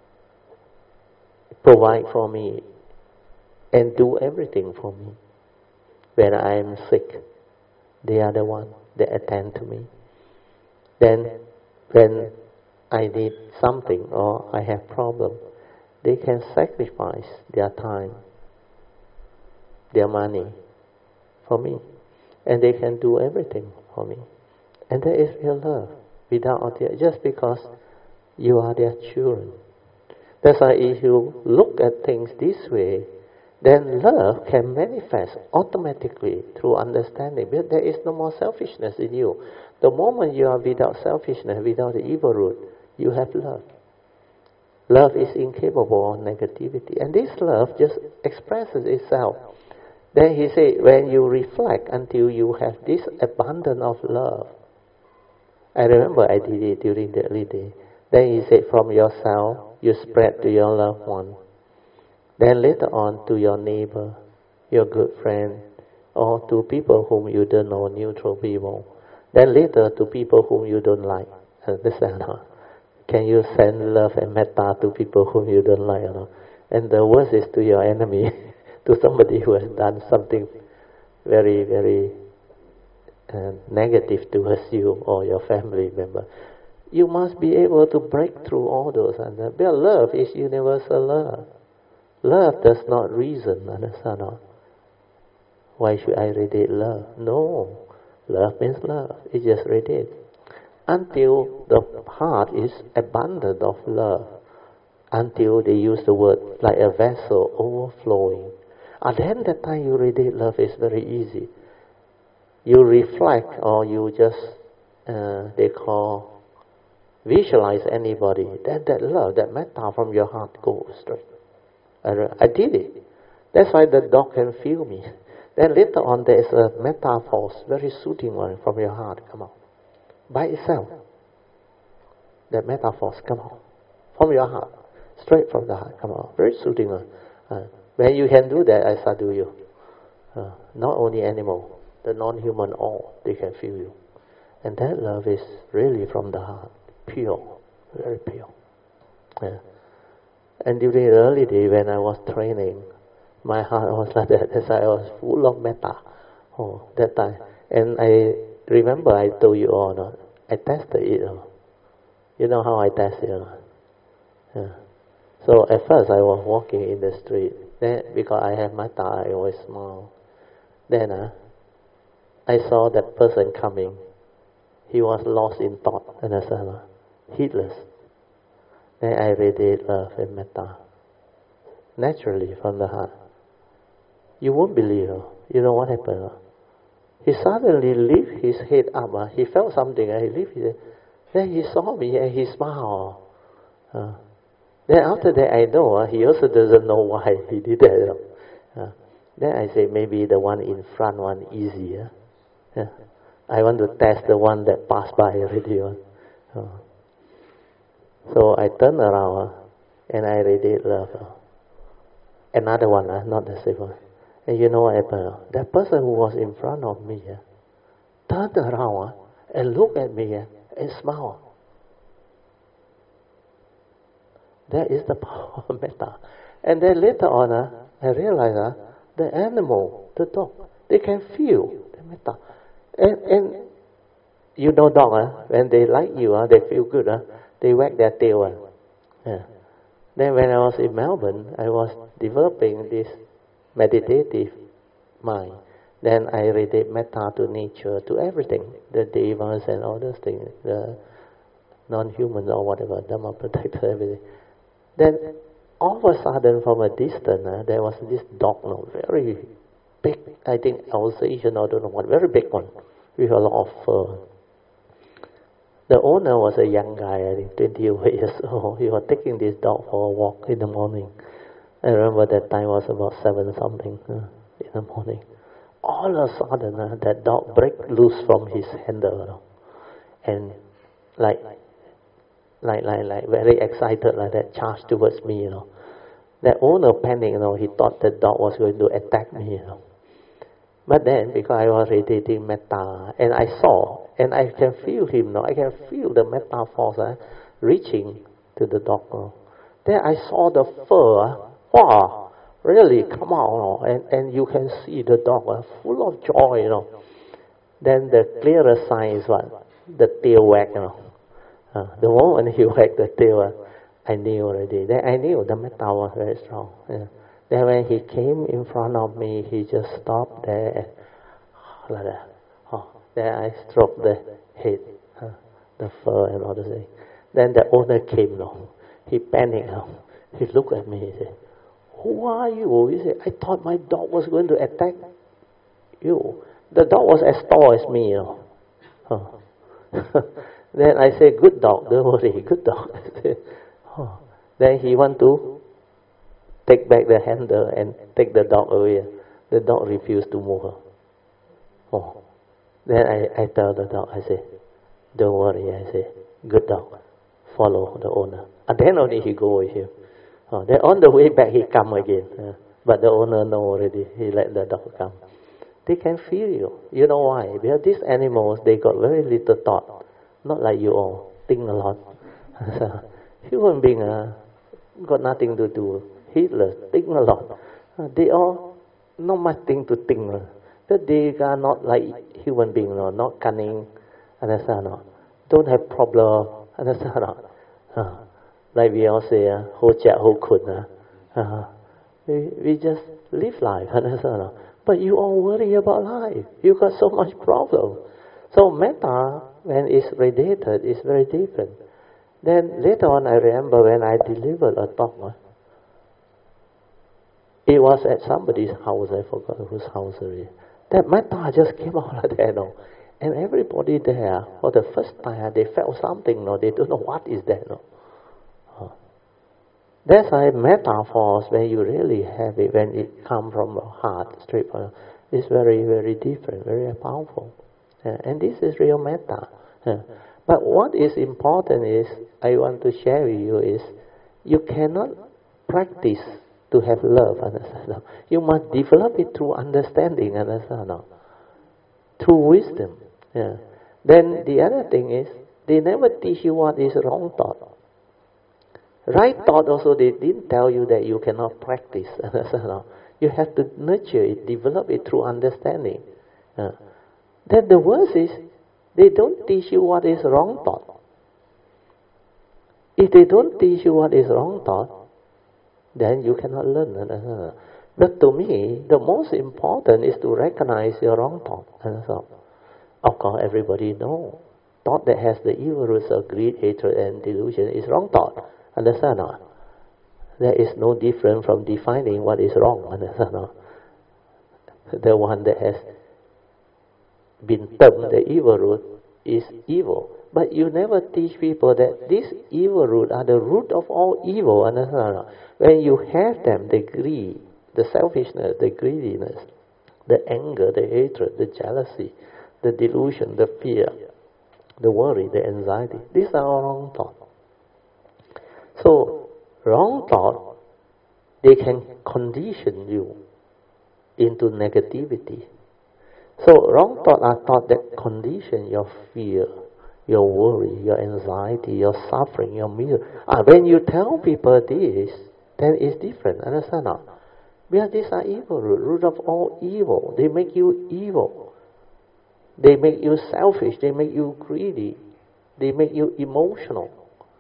provide for me, and do everything for me. When I am sick, they are the one that attend to me. Then when I need something or I have problem, they can sacrifice their time, their money for me. And they can do everything for me. And that is real love, without just because you are their children. That's why if you look at things this way, then love can manifest automatically through understanding. But there is no more selfishness in you. The moment you are without selfishness, without the evil root, you have love. Love is incapable of negativity. And this love just expresses itself. Then he said, when you reflect until you have this abundance of love. I remember I did it during the early day. Then he said, from yourself, you spread to your loved one. Then later on to your neighbor, your good friend, or to people whom you don't know, neutral people. Then later to people whom you don't like. Understand? Can you send love and metta to people whom you don't like? And the worst is to your enemy, to somebody who has done something very, very negative towards you or your family member. You must be able to break through all those. And love is universal love. Love does not reason, understand? Why should I radiate love? No. Love means love. It just radiates. Until the heart is abundant of love. Until they use the word like a vessel overflowing. And then that time you radiate love is very easy. You reflect or you just, they call, visualize anybody. Then that love, that metta from your heart goes straight. I did it. That's why the dog can feel me. Then later on there is a metta force, very soothing one from your heart, come out. By itself. That metta force, come out. From your heart. Straight from the heart, come out. Very soothing one. When you can do that, I sadhu you. Not only animal, the non-human all, they can feel you. And that love is really from the heart. Pure. Very pure. Yeah. And during the early day when I was training, my heart was like that. As I was full of metta. That time. And I remember I told you all, no? I tested it. You know how I tested it? Yeah. So at first I was walking in the street. Then because I have metta, I always smile. Then I saw that person coming. He was lost in thought. Understand? Heedless. Then I radiate love and metta. Naturally from the heart. You won't believe. You know what happened? He suddenly lifted his head up. He felt something. He lifted his head. Then he saw me and he smiled. Then after that I know he also doesn't know why he did that. Then I say maybe the one in front one easier. I want to test the one that passed by already. So I turn around and I radiate love. Another one, not the same one. And you know what happened? That person who was in front of me turned around and looked at me and smiled. That is the power of metta. And then later on, I realized the animal, the dog, they can feel the metta. And you know dog, when they like you, they feel good, they wag their tail. Then when I was in Melbourne, I was developing this meditative mind. Then I radiate metta to nature, to everything, the devas and all those things, the non-humans or whatever, Dhamma protector, everything. Then all of a sudden from a distance, there was this dog, very big, I think Alsatian or I don't know what, very big one, with a lot of fur. The owner was a young guy, I think 20 years old. He was taking this dog for a walk in the morning. I remember that time was about 7 something in the morning. All of a sudden, that dog break loose from his handle, and like very excited like that, charged towards me, That owner panicked, he thought the dog was going to attack me, But then, because I was radiating metta, and I saw, and I can feel him, I can feel the metta force reaching to the dog. Then I saw the fur, wow, really come out, and you can see the dog full of joy, Then the clearest sign is what? The tail wag, The moment he wagged the tail, I knew already. Then I knew the metta was very strong. Then when he came in front of me, he just stopped there, like that. Then I stroked the head, the fur and all the things. Then the owner came, He panicked, He looked at me, he said, "Who are you?" He said, "I thought my dog was going to attack you. The dog was as tall as me, Then I said, "Good dog, don't worry, good dog." Then he want to take back the handle and take the dog away. The dog refused to move. Then I tell the dog, I say, "Don't worry," I say, "Good dog, follow the owner." And then only he go with him. Then on the way back he come again. But the owner know already, he let the dog come. They can feel you. You know why? Because these animals, they got very little thought. Not like you all, think a lot. Human being got nothing to do. Heedless, think a lot. They all not much thing to think. That they are not like human beings, no, not cunning, understand? No? Don't have problem, understand? No? Like we all say, ho chat, ho kun. We just live life, understand? No? But you all worry about life. You got so much problem. So metta, when it's radiated, is very different. Then later on, I remember when I delivered a talk. It was at somebody's house. I forgot whose house it is. That metta just came out like that, no? And everybody there, for the first time, they felt something, no? They don't know what is that, no? That's a metaphor when you really have it, when it comes from the heart, straight from it's very, very different, very powerful. And this is real metta. But what is important is, I want to share with you is, you cannot practice to have love, understand? You must develop it through understanding, understand? Through wisdom. Then the other thing is, they never teach you what is wrong thought. Right thought also, they didn't tell you that you cannot practice, understand? You have to nurture it, develop it through understanding. Then the worst is, they don't teach you what is wrong thought. If they don't teach you what is wrong thought, then you cannot learn. But to me, the most important is to recognize your wrong thought. Of course, everybody knows. Thought that has the evil roots of greed, hatred, and delusion is wrong thought. Understand? There is no difference from defining what is wrong. Understand? The one that has been termed the evil root is evil. But you never teach people that these evil roots are the root of all evil. Understand? When you have them, the greed, the selfishness, the greediness, the anger, the hatred, the jealousy, the delusion, the fear, the worry, the anxiety, these are all wrong thoughts. So, wrong thought, they can condition you into negativity. So, wrong thoughts are thoughts that condition your fear, your worry, your anxiety, your suffering, your misery. When you tell people this, then it's different. Understand? Because these are evil root of all evil. They make you evil. They make you selfish. They make you greedy. They make you emotional.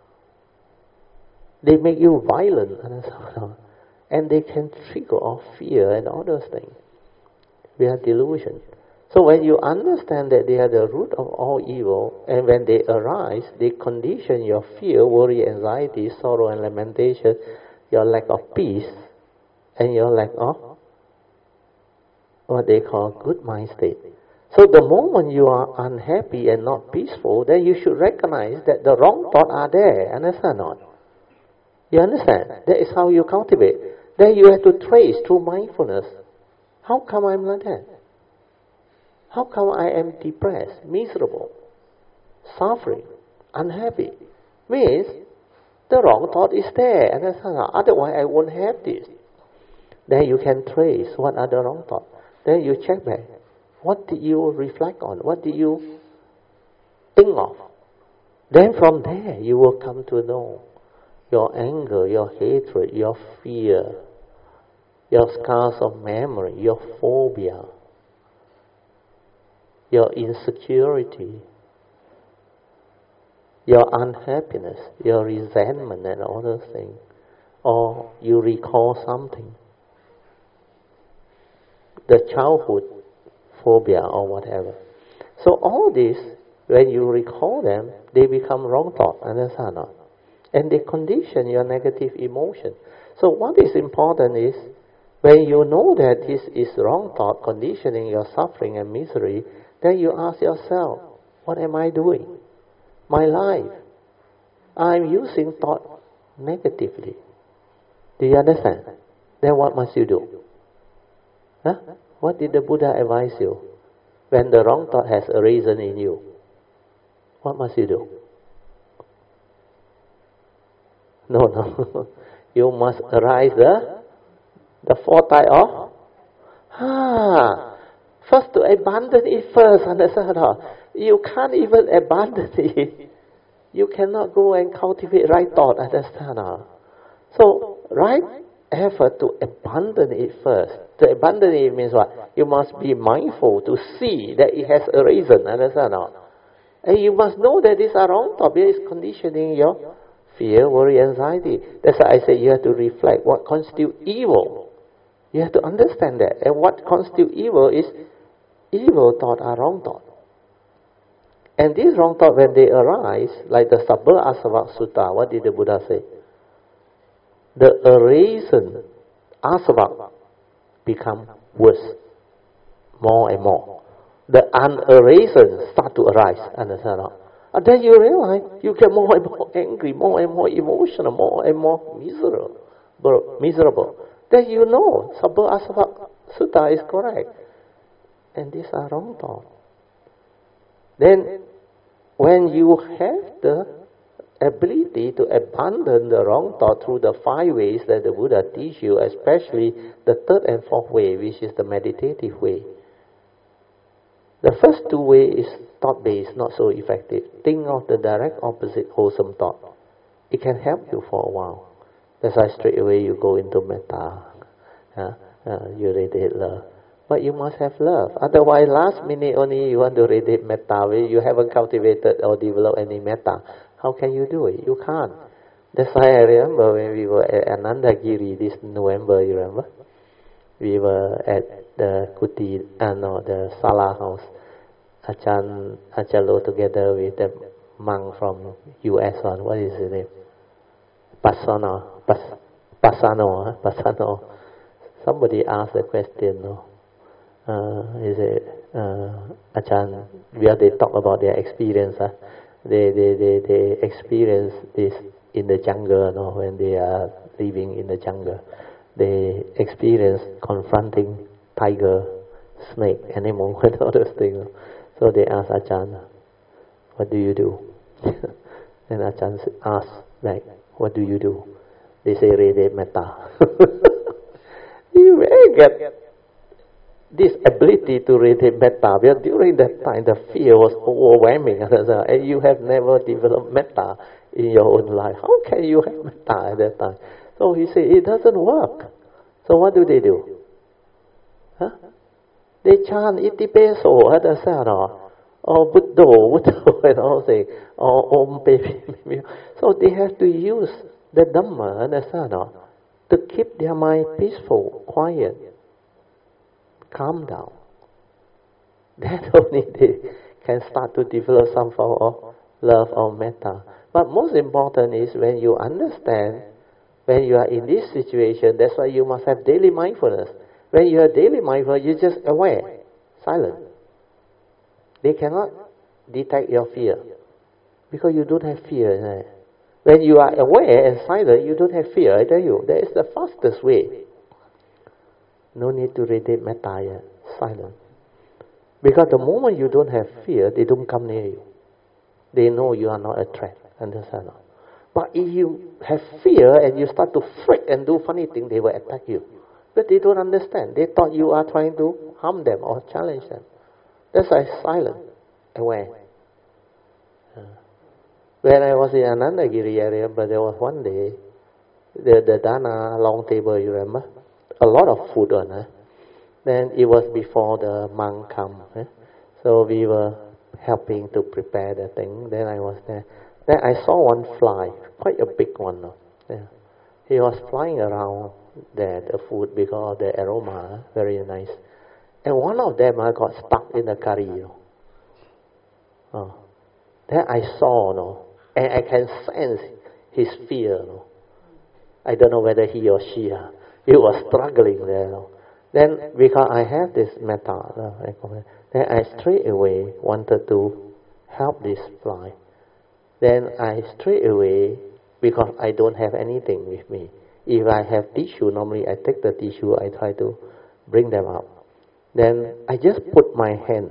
They make you violent, and they can trigger off fear and all those things. We are delusion. So when you understand that they are the root of all evil, and when they arise, they condition your fear, worry, anxiety, sorrow, and lamentation, your lack of peace, and your lack of what they call good mind state. So the moment you are unhappy and not peaceful, then you should recognize that the wrong thoughts are there. Understand or not? You understand? That is how you cultivate. Then you have to trace through mindfulness. How come I'm like that? How come I am depressed, miserable, suffering, unhappy? Means the wrong thought is there. Understand? Otherwise I won't have this. Then you can trace what are the wrong thoughts. Then you check back. What did you reflect on? What did you think of? Then from there you will come to know your anger, your hatred, your fear, your scars of memory, your phobia, your insecurity, your unhappiness, your resentment and all those things. Or you recall something, the childhood phobia or whatever. So all this, when you recall them, they become wrong thoughts, understand or not? And they condition your negative emotion. So what is important is, when you know that this is wrong thought conditioning your suffering and misery, then you ask yourself, what am I doing? My life, I'm using thought negatively. Do you understand? Then what must you do? What did the Buddha advise you? When the wrong thought has arisen in you, what must you do? No. You must arise the fourth type of first to abandon it first, understand? You can't even abandon it. You cannot go and cultivate right thought, understand? So right effort to abandon it first. To abandon it means what? You must be mindful to see that it has a reason, understand or not? And you must know that these are wrong thoughts. It is conditioning your fear, worry, anxiety. That's why I say you have to reflect what constitutes evil. You have to understand that. And what constitutes evil is evil thought are wrong thought. And these wrong thoughts, when they arise, like the Sabba Asava Sutta, what did the Buddha say? The arisen asava become worse, more and more. The unarisen start to arise, understand? And then you realize you get more and more angry, more and more emotional, more and more miserable. Then you know Sabba Asava Sutta is correct. And these are wrong thoughts. Then when you have the ability to abandon the wrong thought through the 5 ways that the Buddha teach you, especially the 3rd and 4th way, which is the meditative way. The first 2 ways is thought-based, not so effective. Think of the direct opposite wholesome thought. It can help you for a while. That's why straight away you go into metta. You radiate love. But you must have love. Otherwise, last minute only you want to radiate metta. You haven't cultivated or developed any metta. How can you do it? You can't. That's why I remember when we were at Anandagiri this November, you remember? We were at the Kuti, the Sala house. Achalo together with the monk from US one. What is his name? Pasano. Somebody asked the question, no? Is it Achan, where they talk about their experience. They experience this in the jungle, no? When they are living in the jungle. They experience confronting tiger, snake, animal, and all those things. So they ask Achan, what do you do? And Achan asks, like, what do you do? They say, radiate metta. You may get this ability to radiate metta, because during that time the fear was overwhelming, and you have never developed metta in your own life. How can you have metta at that time? So he said, it doesn't work. So what do? They chant iti peso, or Buddho, and all say, or Om Pe. So they have to use the Dhamma, to keep their mind peaceful, quiet, calm down. Then only they can start to develop some form of love or metta. But most important is when you understand, when you are in this situation, that's why you must have daily mindfulness. When you are daily mindful, you're just aware, silent. They cannot detect your fear, because you don't have fear. When you are aware and silent, you don't have fear, I tell you. That is the fastest way. No need to radiate metta yet. Silent. Because the moment you don't have fear, they don't come near you. They know you are not a threat. Understand? But if you have fear and you start to freak and do funny things, they will attack you. But they don't understand. They thought you are trying to harm them or challenge them. That's why silent, aware. When I was in Anandagiri area, but there was one day, the Dana long table, you remember? A lot of food on it. Then it was before the monk come. So we were helping to prepare the thing. Then I was there. Then I saw one fly, quite a big one. Yeah. He was flying around there, the food, because of the aroma, very nice. And one of them got stuck in the curry. Then I saw, and I can sense his fear. I don't know whether he or she, he was struggling there. Then, because I have this metta, then I straight away wanted to help this fly. Then I straight away, because I don't have anything with me. If I have tissue, normally I take the tissue, I try to bring them up. Then I just put my hand,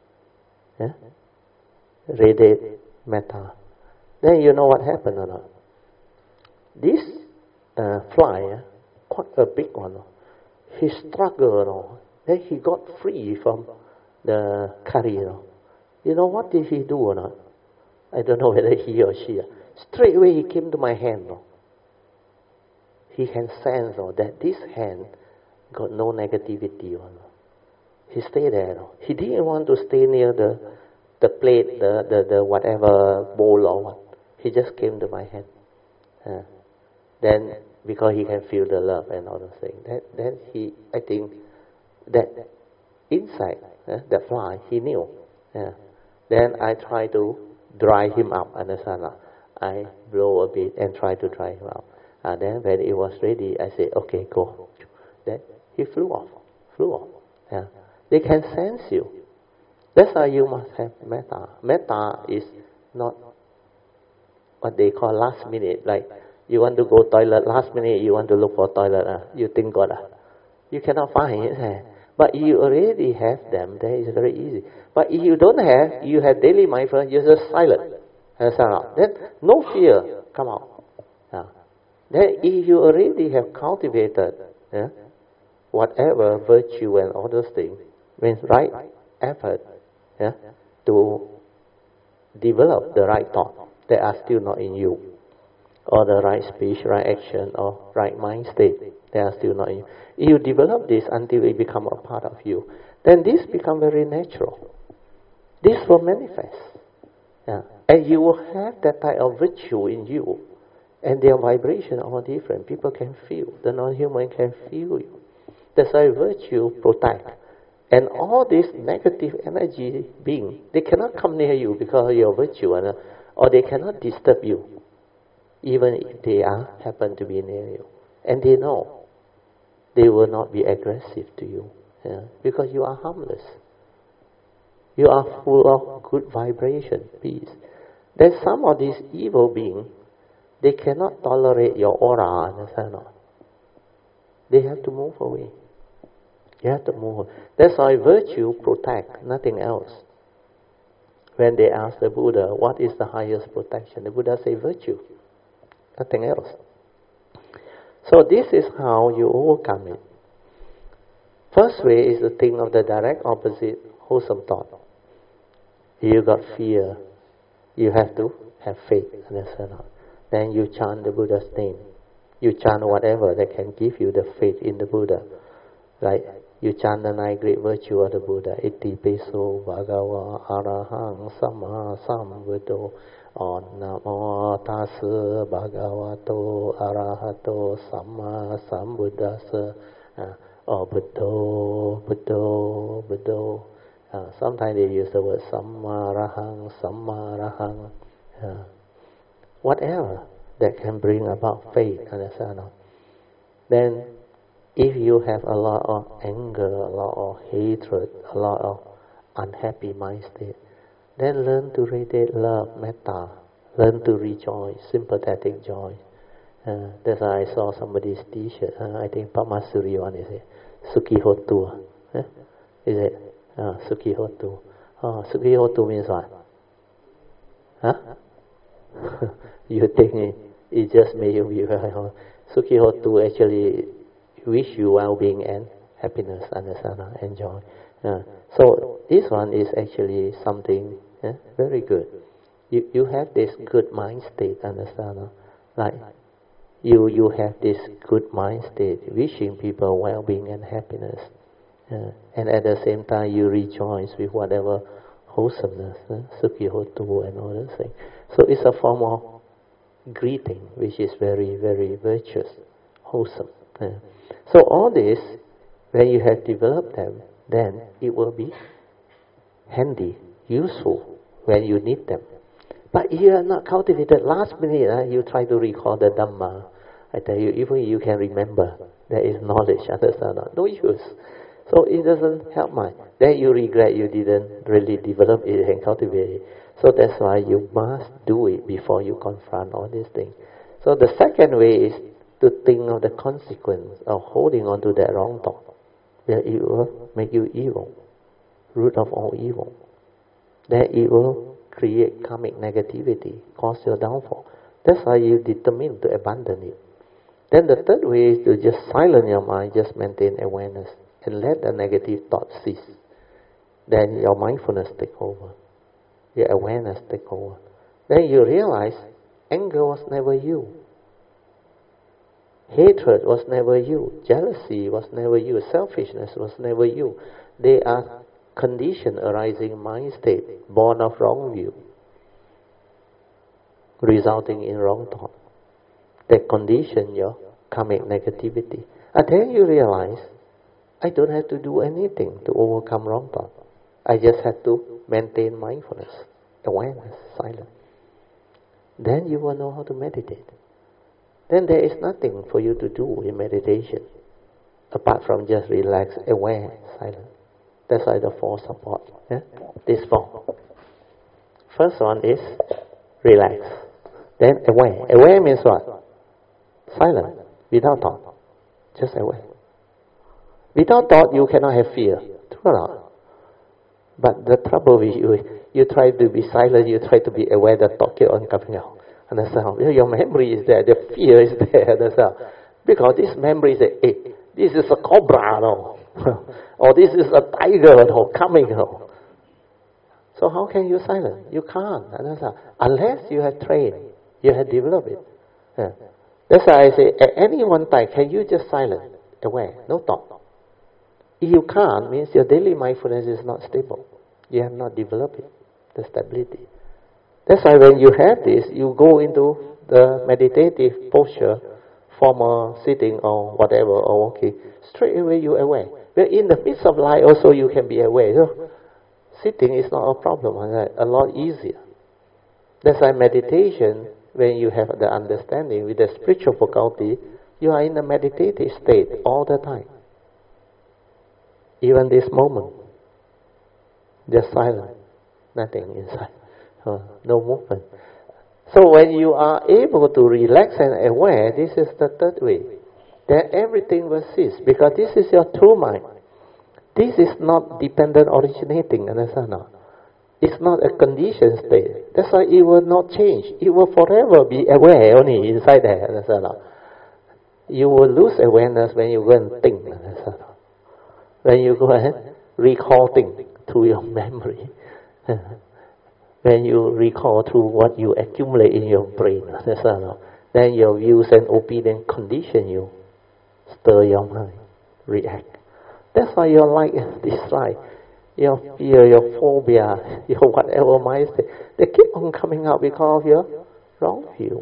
radiate metta. Then you know what happened or not? This fly, quite a big one, he struggled, then he got free from the curry. You know what did he do or not? I don't know whether he or she. Straight away he came to my hand. he can sense that this hand got no negativity on. He stayed there. He didn't want to stay near the plate, the whatever bowl or what. He just came to my hand. Then because he can feel the love and all those things. Then he, I think, that inside, the fly, he knew. Then I try to dry him up, understand? I blow a bit and try to dry him up. Then when it was ready, I say, okay, go. Then he flew off. They can sense you. That's why you must have metta. Metta is not what they call last minute. Like you want to go toilet, last minute you want to look for toilet. You think God. You cannot find it. But you already have them. That is very easy. But if you don't have, you have daily mindfulness, you're just silent. Then no fear come out. Then if you already have cultivated whatever virtue and all those things, means right effort to develop the right thought that are still not in you, or the right speech, right action, or right mind state that are still not in you. If you develop this until it become a part of you, then this become very natural. This will manifest. And you will have that type of virtue in you. And their vibration are different. People can feel. The non-human can feel you. That's why virtue protect. And all this negative energy being, they cannot come near you because of your virtue, or they cannot disturb you, even if they happen to be near you. And they know they will not be aggressive to you, because you are harmless. You are full of good vibration, peace. Then some of these evil beings, they cannot tolerate your aura, understand or not? They have to move away. You have to move away. That's why virtue protect, nothing else. When they ask the Buddha, what is the highest protection? The Buddha say virtue, nothing else. So this is how you overcome it. First way is to think of the direct opposite, wholesome thought. If you got fear, you have to have faith, understand or not? Then you chant the Buddha's name. You chant whatever that can give you the faith in the Buddha. Like you chant the 9 great virtues of the Buddha. Iti Piso Bhagava Arahang Samma Sambuddho. Or Namo Tassa Bhagavato Arahato Samma Sambuddhassa. Or Buddho. Sometimes they use the word Sammarahang. Whatever that can bring about faith, understand? Then, if you have a lot of anger, a lot of hatred, a lot of unhappy mind state, then learn to radiate love, metta. Learn to rejoice, sympathetic joy. That's why I saw somebody's T-shirt. I think Pamasuri one is it. Sukhi Hotu. Is it? Sukhi Hotu. Sukhi Hotu means what? You think it just made you be well. Sukhi Hotu actually wish you well-being and happiness, understand, and joy. So this one is actually something very good. You have this good mind state, understand? Like you have this good mind state, wishing people well-being and happiness. And at the same time you rejoice with whatever wholesomeness, Sukhi Hotu and all those things. So it's a form of greeting which is very, very virtuous, wholesome. So all this, when you have developed them, then it will be handy, useful when you need them. But if you are not cultivated, last minute you try to recall the Dhamma, I tell you, even you can remember, there is knowledge, understand? No use. So it doesn't help much. Then you regret you didn't really develop it and cultivate it. So that's why you must do it before you confront all these things. So the second way is to think of the consequence of holding on to that wrong thought. That it will make you evil, root of all evil. That it will create karmic negativity, cause your downfall. That's why you determine to abandon it. Then the third way is to just silence your mind, just maintain awareness, and let the negative thoughts cease. Then your mindfulness take over. Your awareness take over. Then you realize anger was never you. Hatred was never you. Jealousy was never you. Selfishness was never you. They are condition arising mind state, born of wrong view, resulting in wrong thought. That condition your karmic negativity. And then you realize, I don't have to do anything to overcome wrong thought. I just have to maintain mindfulness, awareness, silence. Then you will know how to meditate. Then there is nothing for you to do in meditation, apart from just relax, aware, silent. That's why the four support. Yeah? These four. First one is relax. Then aware. Aware means what? Silent, without thought. Just aware. Without thought, you cannot have fear. True or not? But the trouble with you try to be silent, you try to be aware that thought keep on coming out. Understand? Your memory is there, the fear is there. Understand? Because this memory is hey, this is a cobra, no? Or this is a tiger, no, coming, no? So how can you silence? You can't. Understand? Unless you have trained, you have developed it. Yeah. That's why I say, at any one time, can you just silent, aware, no thought? If you can't, means your daily mindfulness is not stable. You have not developed it, the stability. That's why when you have this, you go into the meditative posture, formal sitting or whatever, or walking, straight away you aware. But in the midst of life also you can be aware. So sitting is not a problem, right? A lot easier. That's why meditation, when you have the understanding with the spiritual faculty, you are in a meditative state all the time. Even this moment, just silent, nothing inside, no movement. So when you are able to relax and aware, this is the third way. Then everything will cease, because this is your true mind. This is not dependent originating, understand now? It's not a conditioned state. That's why it will not change. It will forever be aware only inside there, understand now? You will lose awareness when you go and think, understand now? When you go and recall things through your memory. When you recall through what you accumulate in your brain, understand now? Then your views and opinions condition you, stir your mind, react. That's why your like and dislike, your fear, your phobia, your whatever mind state, they keep on coming out because of your wrong view.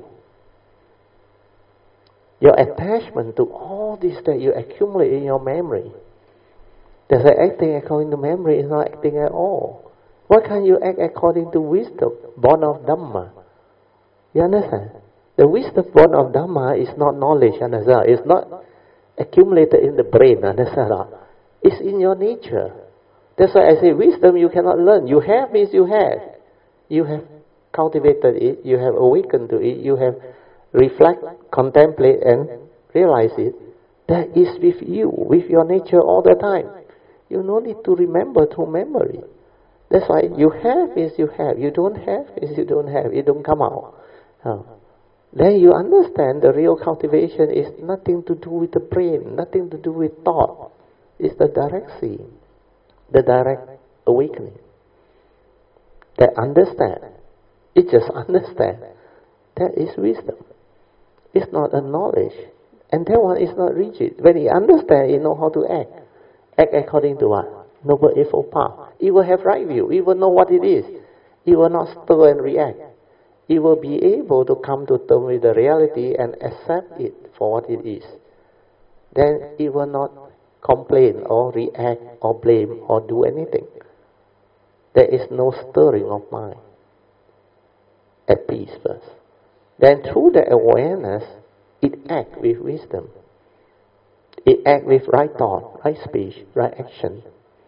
Your attachment to all this that you accumulate in your memory. That's why acting according to memory is not acting at all. Why can't you act according to wisdom, born of Dhamma? You understand? The wisdom born of Dhamma is not knowledge, understand? It's not accumulated in the brain, understand? It's in your nature. That's why I say wisdom you cannot learn. You have means you have. You have cultivated it, you have awakened to it, you have reflect, contemplate and realize it. That is with you, with your nature all the time. You no need to remember through memory. That's why you have is you have. You don't have is you don't have. It don't come out. Then you understand the real cultivation is nothing to do with the brain, nothing to do with thought. It's the direct seeing, the direct awakening. That understand. It just understand. That is wisdom. It's not a knowledge. And that one is not rigid. When you understand, you know how to act. Act according to what? Noble Eightfold Path. It will have right view. It will know what it is. It will not stir and react. It will be able to come to terms with the reality and accept it for what it is. Then it will not complain or react or blame or do anything. There is no stirring of mind. At peace first. Then through the awareness, it acts with wisdom. It acts with right thought, right speech, right action,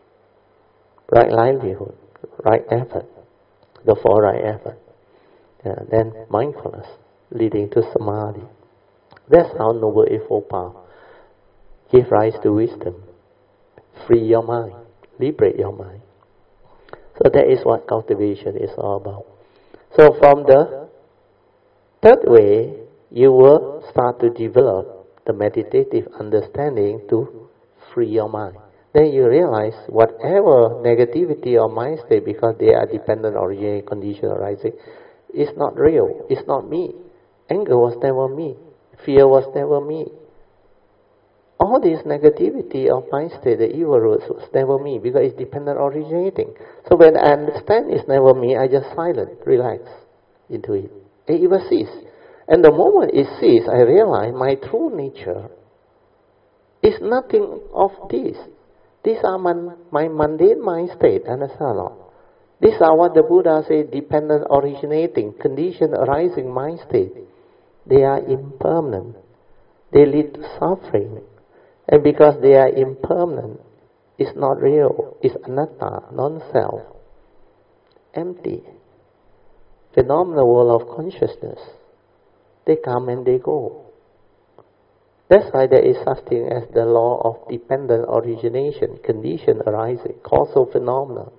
right livelihood, right effort. The four right effort. Then mindfulness, leading to samadhi. That's how Noble Eightfold Path give rise to wisdom. Free your mind, liberate your mind. So that is what cultivation is all about. So from the third way, you will start to develop the meditative understanding to free your mind. Then you realize whatever negativity or mind state, because they are dependent originating condition arising, is not real. It's not me. Anger was never me. Fear was never me. all this negativity of mind state, the evil roots, was never me, because it's dependent originating. So when I understand it's never me, I just silent, relax into it. It will cease. And the moment it ceases, I realize my true nature is nothing of this. These are my mundane mind state, understand? These are what the Buddha said, dependent originating, condition arising mind state. They are impermanent. They lead to suffering. And because they are impermanent, it's not real, it's anatta, non-self, empty. Phenomenal world of consciousness. They come and they go. That's why there is such thing as the law of dependent origination, condition arising, causal phenomena.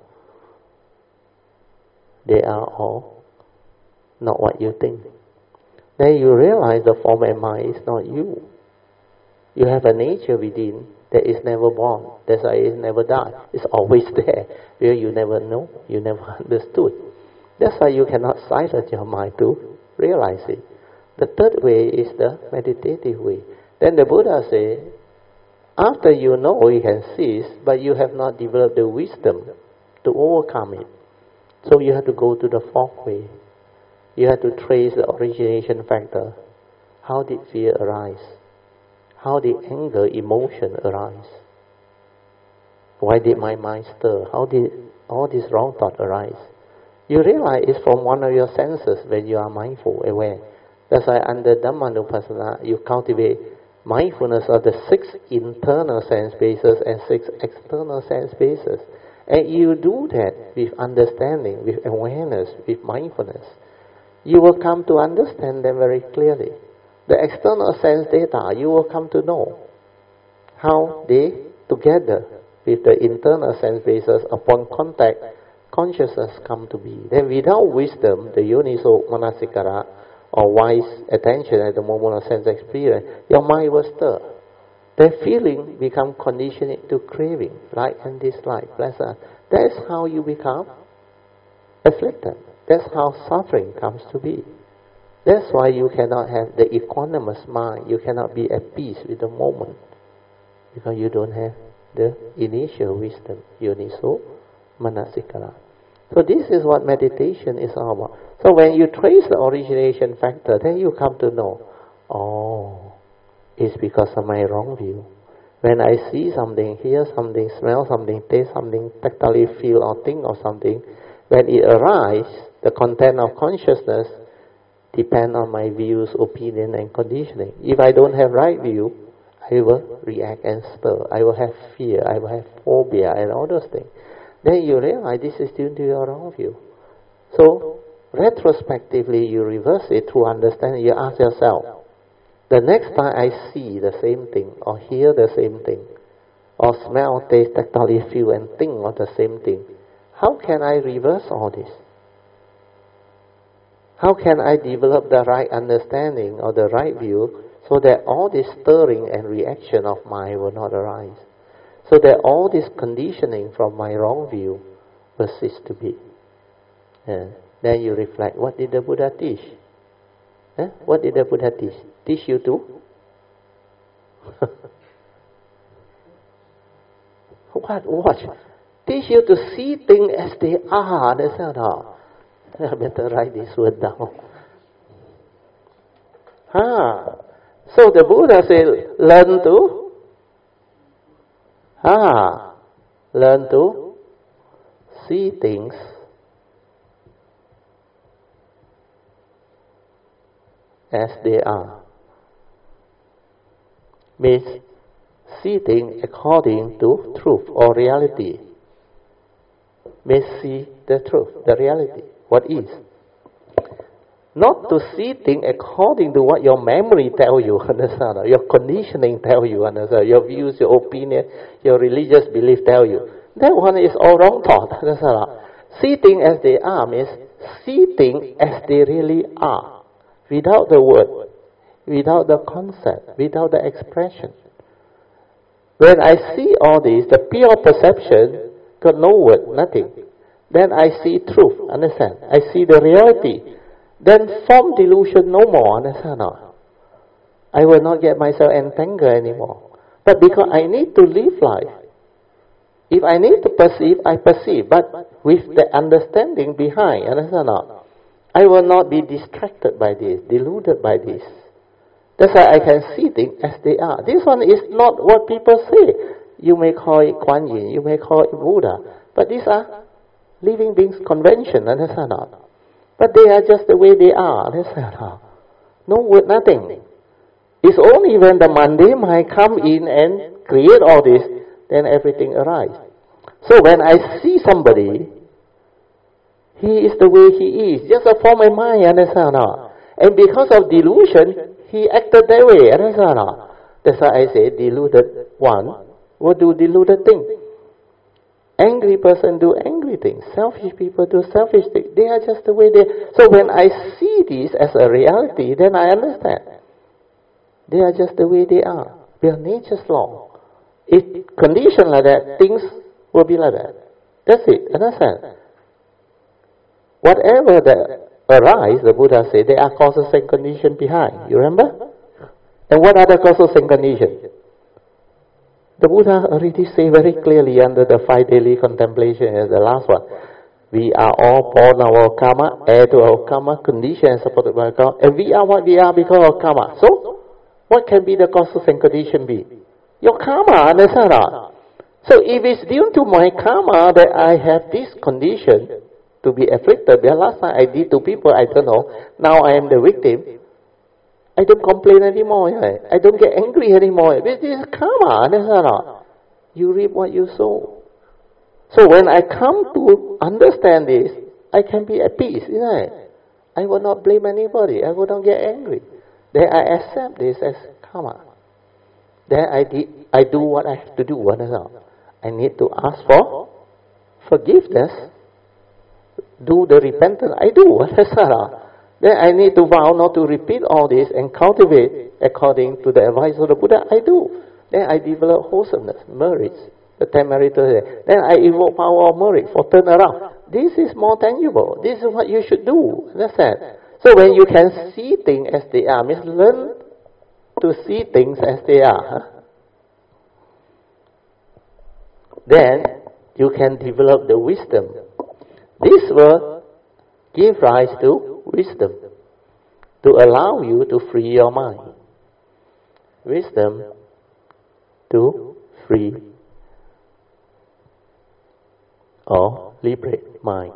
They are all not what you think. Then you realize the form and mind is not you. You have a nature within that is never born. That's why it never dies. It's always there, where you never know, you never understood. That's why you cannot silence your mind to realize it. The third way is the meditative way. Then the Buddha says, after you know you can cease, but you have not developed the wisdom to overcome it. So you have to go to the fourth way. You have to trace the origination factor. How did fear arise? How did anger, emotion arise? Why did my mind stir? How did all this wrong thought arise? You realize it's from one of your senses when you are mindful, aware. That's why under Dhammanupassana, you cultivate mindfulness of the 6 internal sense bases and 6 external sense bases. And you do that with understanding, with awareness, with mindfulness. You will come to understand them very clearly. The external sense data, you will come to know how they, together with the internal sense bases, upon contact, consciousness come to be. Then without wisdom, the yoniso manasikara, or wise attention at the moment of sense experience, your mind will stir. The feeling become conditioned to craving, like and dislike, pleasure. That's how you become afflicted. That's how suffering comes to be. That's why you cannot have the equanimous mind. You cannot be at peace with the moment, because you don't have the initial wisdom, yoniso manasikara. So this is what meditation is all about. So when you trace the origination factor, then you come to know, oh, it's because of my wrong view. When I see something, hear something, smell something, taste something, tactily feel or think of something, when it arises, the content of consciousness depends on my views, opinion and conditioning. If I don't have right view, I will react and stir. I will have fear, I will have phobia and all those things. Then you realize this is due to your wrong view. So, retrospectively you reverse it through understanding. You ask yourself, the next time I see the same thing, or hear the same thing, or smell, taste, tactily feel and think of the same thing, how can I reverse all this? How can I develop the right understanding or the right view so that all this stirring and reaction of mind will not arise? So that all this conditioning from my wrong view will cease to be. Then you reflect, what did the Buddha teach? What did the Buddha teach? Teach you to? Watch. Teach you to see things as they are. That's not all. I better write this word down. So the Buddha said, learn to see things as they are. Means see things according to truth or reality. Means see the truth, the reality, what is. Not to see things according to what your memory tells you, understand? Your conditioning tells you, understand? Your views, your opinion, your religious belief tell you. That one is all wrong thought, understand? See things as they are means see things as they really are. Without the word, without the concept, without the expression. When I see all this, the pure perception, got no word, nothing. Then I see truth, understand? I see the reality. Then form delusion no more, understand? I will not get myself entangled anymore. But because I need to live life. If I need to perceive, I perceive. But with the understanding behind, understand or not? I will not be distracted by this, deluded by this. That's why I can see things as they are. This one is not what people say. You may call it Kuan Yin, you may call it Buddha. But these are living beings convention, understand or not? But they are just the way they are, understand or not? No word, nothing. It's only when the mundane mind come in and create all this, then everything arises. So when I see somebody, he is the way he is, just a form of mind, understand or not? And because of delusion, he acted that way, understand or not? That's why I say deluded one will do deluded things. Angry person do angry things. Selfish people do selfish things. They are just the way they... So when I see this as a reality, then I understand. They are just the way they are. They are nature's law. If conditioned like that, things will be like that. That's it. Understand? Whatever that arise, the Buddha said, there are causes and conditions behind. You remember? And what are the causes and conditions? The Buddha already say very clearly under the 5 daily contemplation as the last one. We are all born our karma, heir to our karma, conditioned and supported by karma. And we are what we are because of karma. So, what can be the causes and condition be? Your karma, understand? So if it's due to my karma that I have this condition to be afflicted, the last time I did to people, I don't know, now I am the victim, I don't complain anymore. I don't get angry anymore. This is karma, understand? You reap what you sow. So when I come to understand this, I can be at peace, isn't it? I will not blame anybody. I will not get angry. Then I accept this as karma. Then I do what I have to do. I need to ask for forgiveness. Do the repentance. I do. Then I need to vow not to repeat all this and cultivate according to the advice of the Buddha. I do. Then I develop wholesomeness, merits, the 10 meritorious. Then I evoke power of merit for turn around. This is more tangible. This is what you should do. Understand? So when you can see things as they are, means learn to see things as they are. Then you can develop the wisdom. This will give rise to wisdom, to allow you to free your mind. Wisdom to free or liberate mind.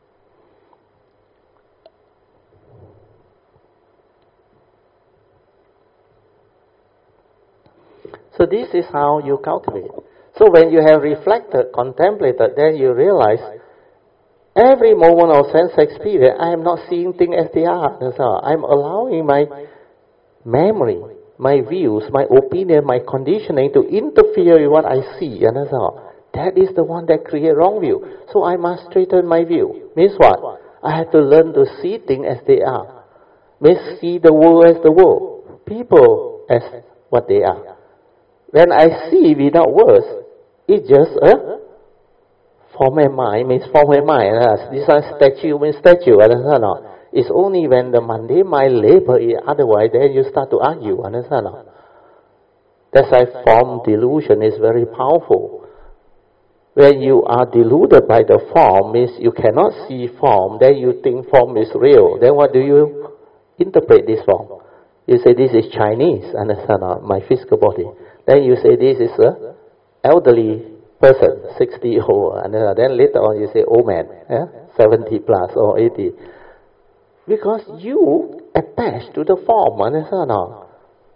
So this is how you cultivate. So when you have reflected, contemplated, then you realize every moment of sense experience, I am not seeing things as they are. I'm allowing my memory, my views, my opinion, my conditioning to interfere with what I see. That is the one that creates wrong view. So I must straighten my view. Means what? I have to learn to see things as they are. Means see the world as the world. People as what they are. When I see without words, it's just a form of mind, means form of mind. This is statue means statue. Understand not? It's only when the mundane mind labor it, otherwise then you start to argue. Understand not? That's why form delusion is very powerful. When you are deluded by the form, means you cannot see form, then you think form is real. Then what do you interpret this form? You say this is Chinese, understand not? My physical body. Then you say this is a elderly person, 60-year-old, and then later on you say old man, 70 plus or 80. Because you attach to the form, understand not?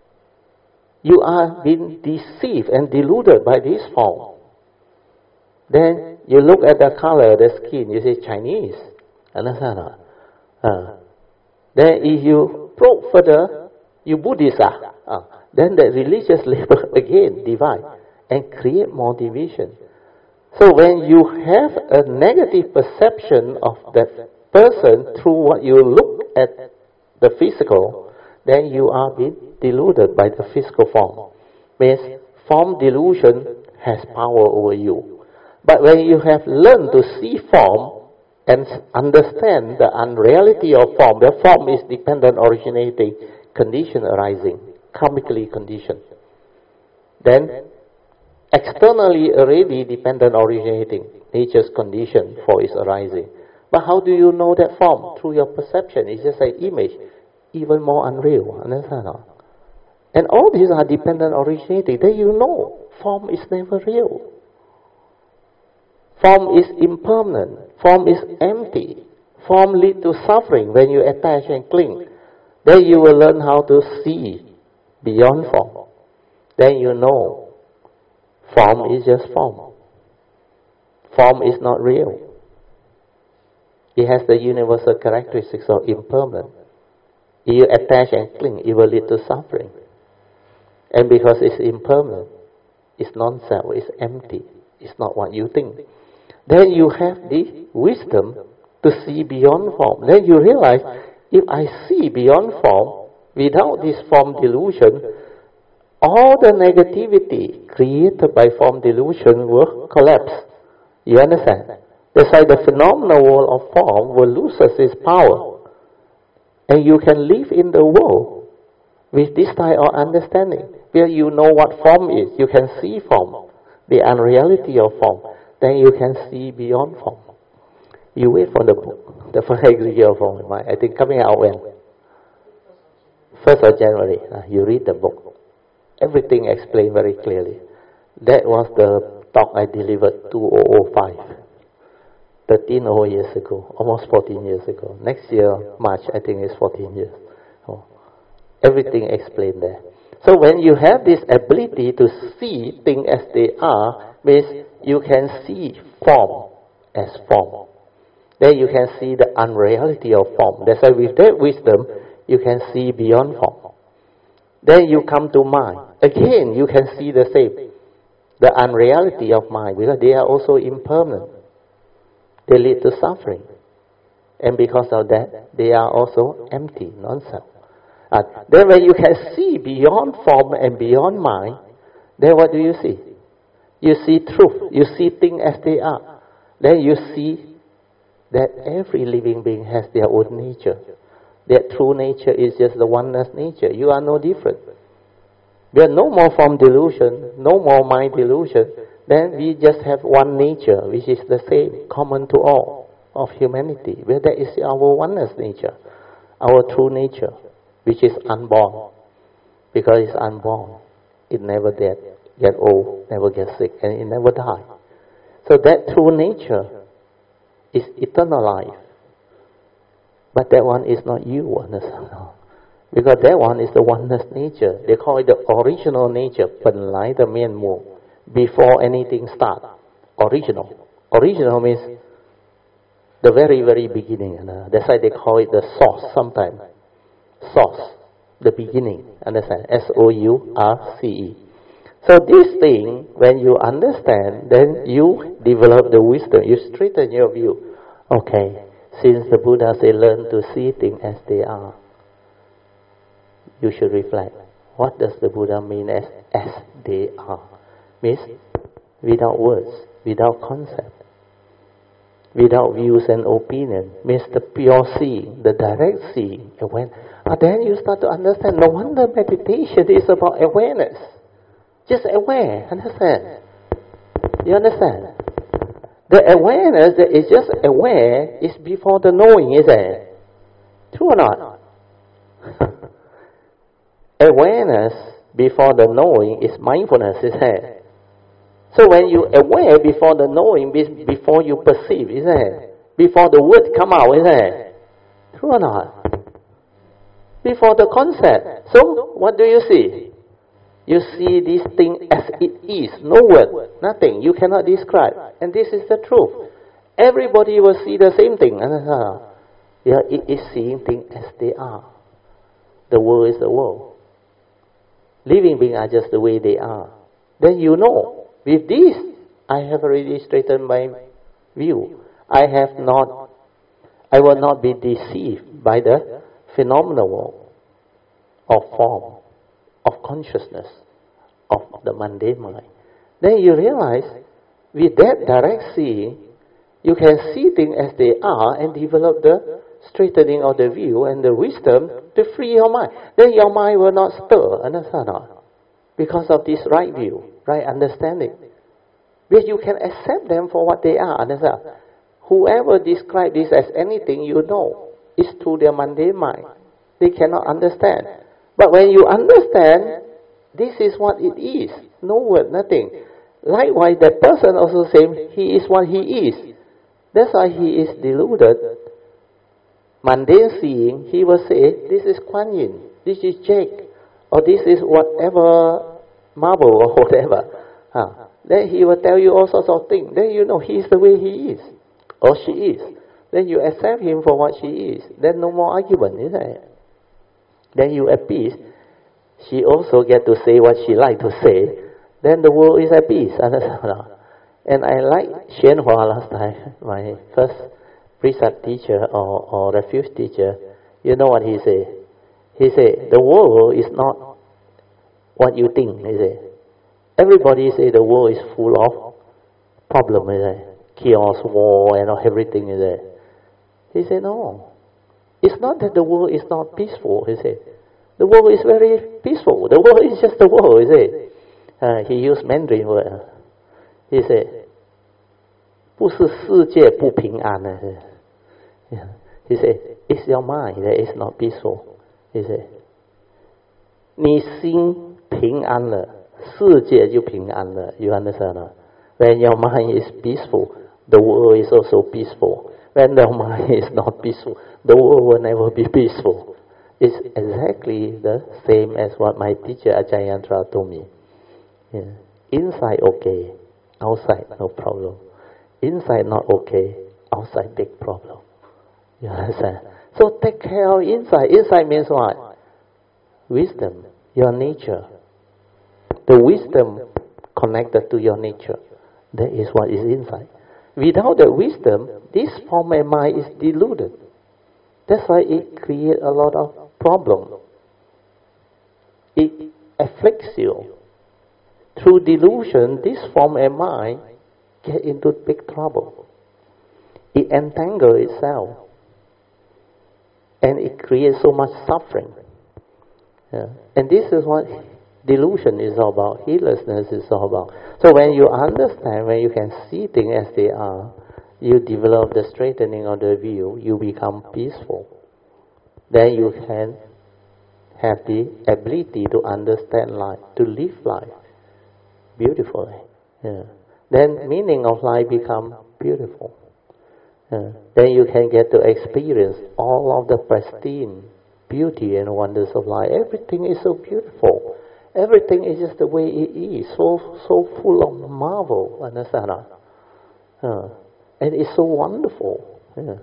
You are being deceived and deluded by this form. Then you look at the color, the skin, you say Chinese, understand not? Then if you probe further, you Buddhist then the religious label again divide and create more division. So when you have a negative perception of that person through what you look at the physical, then you are being deluded by the physical form. Means form delusion has power over you. But when you have learned to see form and understand the unreality of form, the form is dependent, originating, condition arising, karmically conditioned. then externally already dependent originating, nature's condition for its arising. But how do you know that form? Through your perception. It's just an image, even more unreal. Understand? And all these are dependent originating. Then you know form is never real. Form is impermanent. Form is empty. Form leads to suffering when you attach and cling. Then you will learn how to see beyond form. Then you know form is just form. Form is not real. It has the universal characteristics of impermanent. If you attach and cling, it will lead to suffering. And because it's impermanent, it's non-self, it's empty, it's not what you think. Then you have the wisdom to see beyond form. Then you realize, if I see beyond form, without this form delusion, all the negativity created by form delusion will collapse. You understand? That's why the phenomenal world of form will lose its power. And you can live in the world with this type of understanding, where you know what form is. You can see form, the unreality of form. Then you can see beyond form. You wait for the book, the first aggregate of form. I think coming out when? 1st of January. You read the book. Everything explained very clearly. That was the talk I delivered 2005. 13 whole years ago, almost 14 years ago. Next year, March, I think it's 14 years. Oh. Everything explained there. So when you have this ability to see things as they are, means you can see form as form. Then you can see the unreality of form. That's why with that wisdom, you can see beyond form. Then you come to mind. Again, you can see the same. The unreality of mind, because they are also impermanent. They lead to suffering. And because of that, they are also empty, non-self. Then when you can see beyond form and beyond mind, then what do you see? You see truth. You see things as they are. Then you see that every living being has their own nature. Their true nature is just the oneness nature. You are no different. There are no more form delusion, no more mind delusion. Then we just have one nature, which is the same, common to all of humanity. Where that is our oneness nature, our true nature, which is unborn. Because it's unborn, it never get old, never get sick, and it never die. So that true nature is eternal life. But that one is not you, understand? Because that one is the oneness nature. They call it the original nature, 本来的面目. Before anything starts. Original. Original means the very, very beginning. That's why they call it the source sometimes. Source. The beginning. Understand? S-O-U-R-C-E. So this thing, when you understand, then you develop the wisdom. You straighten your view. Okay. Since the Buddha said, learn to see things as they are, you should reflect. What does the Buddha mean as they are? Means without words, without concept, without views and opinion. Means the pure seeing, the direct seeing. Then you start to understand. No wonder meditation is about awareness. Just aware. Understand? You understand? The awareness that is just aware is before the knowing, isn't it? True or not? Awareness before the knowing is mindfulness, isn't it? So when you aware before the knowing, before you perceive, isn't it? Before the word come out, isn't it? True or not? Before the concept. So what do you see? You see this thing as it is. No word, nothing. You cannot describe. And this is the truth. Everybody will see the same thing. Yeah, it is seeing things as they are. The world is the world. Living beings are just the way they are. Then you know. With this, I have already straightened my view. I will not be deceived by the phenomenal world of form, of consciousness, of the mundane mind. Then you realize, with that direct seeing, you can see things as they are and develop the straightening of the view and the wisdom to free your mind. Then your mind will not stir, understand or not? because of this right view, right understanding. Because you can accept them for what they are. Understand? Whoever describes this as anything, you know, is through their mundane mind. They cannot understand. But when you understand, this is what it is. No word, nothing. Likewise, that person also saying, he is what he is. That's why he is deluded. Mundane seeing, he will say, this is Kuan Yin, this is Jake, or this is whatever marble or whatever. Then he will tell you all sorts of things. Then you know he is the way he is, or she is. Then you accept him for what she is. Then no more argument, isn't it? Then you at peace. She also get to say what she like to say. Then the world is at peace. And I like Xuan Hua last time, my first precept teacher or refuge teacher. You know what he said? He said, the world is not what you think, he said. Everybody say the world is full of problems, is it? Chaos, war, and everything, is it? He said, no. It's not that the world is not peaceful, he said. The world is very peaceful. The world is just the world, he said. He used Mandarin word. He said, 不是世界不平安. He said, it's your mind that is not peaceful. He said, 你心平安了，世界就平安了. You understand? When your mind is peaceful, the world is also peaceful. When the mind is not peaceful, the world will never be peaceful. It's exactly the same as what my teacher Ajahn Yantra told me. Inside okay, outside no problem. Inside not okay, outside big problem. You understand? So take care of inside. Inside means what? Wisdom, your nature. The wisdom connected to your nature. That is what is inside. Without the wisdom, this form and mind is deluded. That's why it creates a lot of problem. It afflicts you. Through delusion, this form and mind get into big trouble. It entangles itself. And it creates so much suffering. And this is what delusion is all about. Heedlessness is all about. So when you understand, when you can see things as they are, you develop the straightening of the view, you become peaceful. Then you can have the ability to understand life, to live life beautifully. Then meaning of life become beautiful. Then you can get to experience all of the pristine beauty and wonders of life. Everything is so beautiful. Everything is just the way it is, so full of marvel. Understand? And it's so wonderful.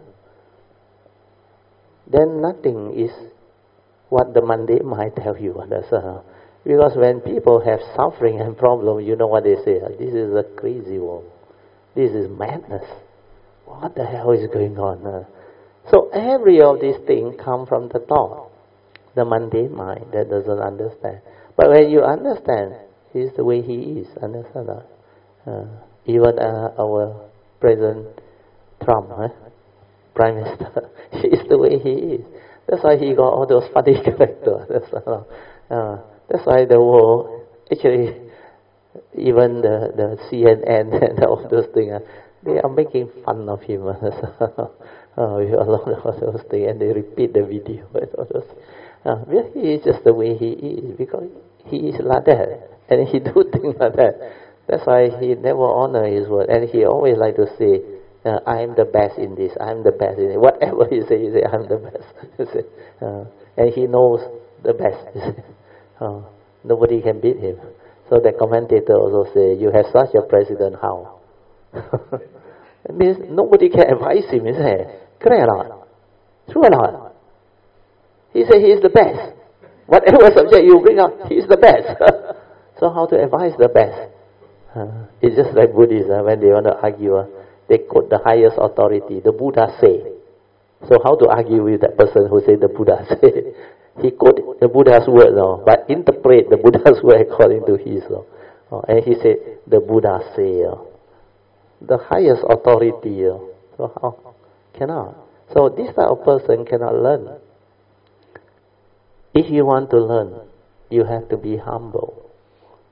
Then nothing is what the mundane might tell you. Understand? Because when people have suffering and problem, you know what they say? This is a crazy world. This is madness. What the hell is going on? So every of these things come from the thought, the mundane mind that doesn't understand. But when you understand, he's the way he is. Understand that? Even our President Trump, Prime Minister, he is the way he is. That's why he got all those funny characters. That's why the world, actually, even the CNN and all those things, they are making fun of him. With a lot of those things, and they repeat the video and all those. Well, he is just the way he is, because he is like that, and he do things like that. That's why he never honor his word, and he always like to say, I am the best in this, I am the best in it. Whatever he say, I'm the best. And he knows the best. Nobody can beat him. So the commentator also say, you have such a president, how? It means nobody can advise him, isn't it? Correct or not? True or not? He said he is the best. Whatever subject you bring up, he is the best. So how to advise the best? It's just like Buddhists, when they want to argue, they quote the highest authority, the Buddha say. So how to argue with that person who say the Buddha say? He quote the Buddha's word, but interpret the Buddha's word according to his. And he said, the Buddha say. The highest authority. So how? Cannot. So this type of person cannot learn. If you want to learn, you have to be humble.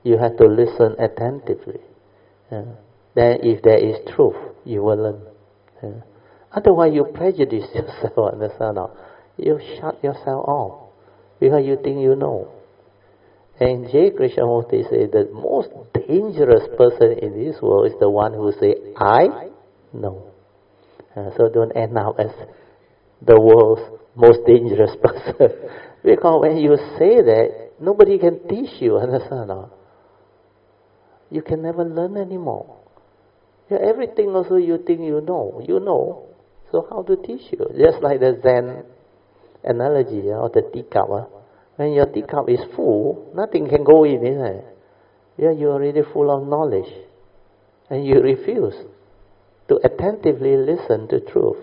You have to listen attentively. Then if there is truth, you will learn. Otherwise you prejudice yourself, understand? You shut yourself off because you think you know. And J. Krishnamurti said the most dangerous person in this world is the one who say, I know. So don't end up as the world's most dangerous person. Because when you say that, nobody can teach you, understand? You can never learn anymore. Everything also you think you know. So how to teach you? Just like the Zen analogy of the teacup. When your teacup is full, nothing can go in, isn't it? You're already full of knowledge. And you refuse to attentively listen to truth.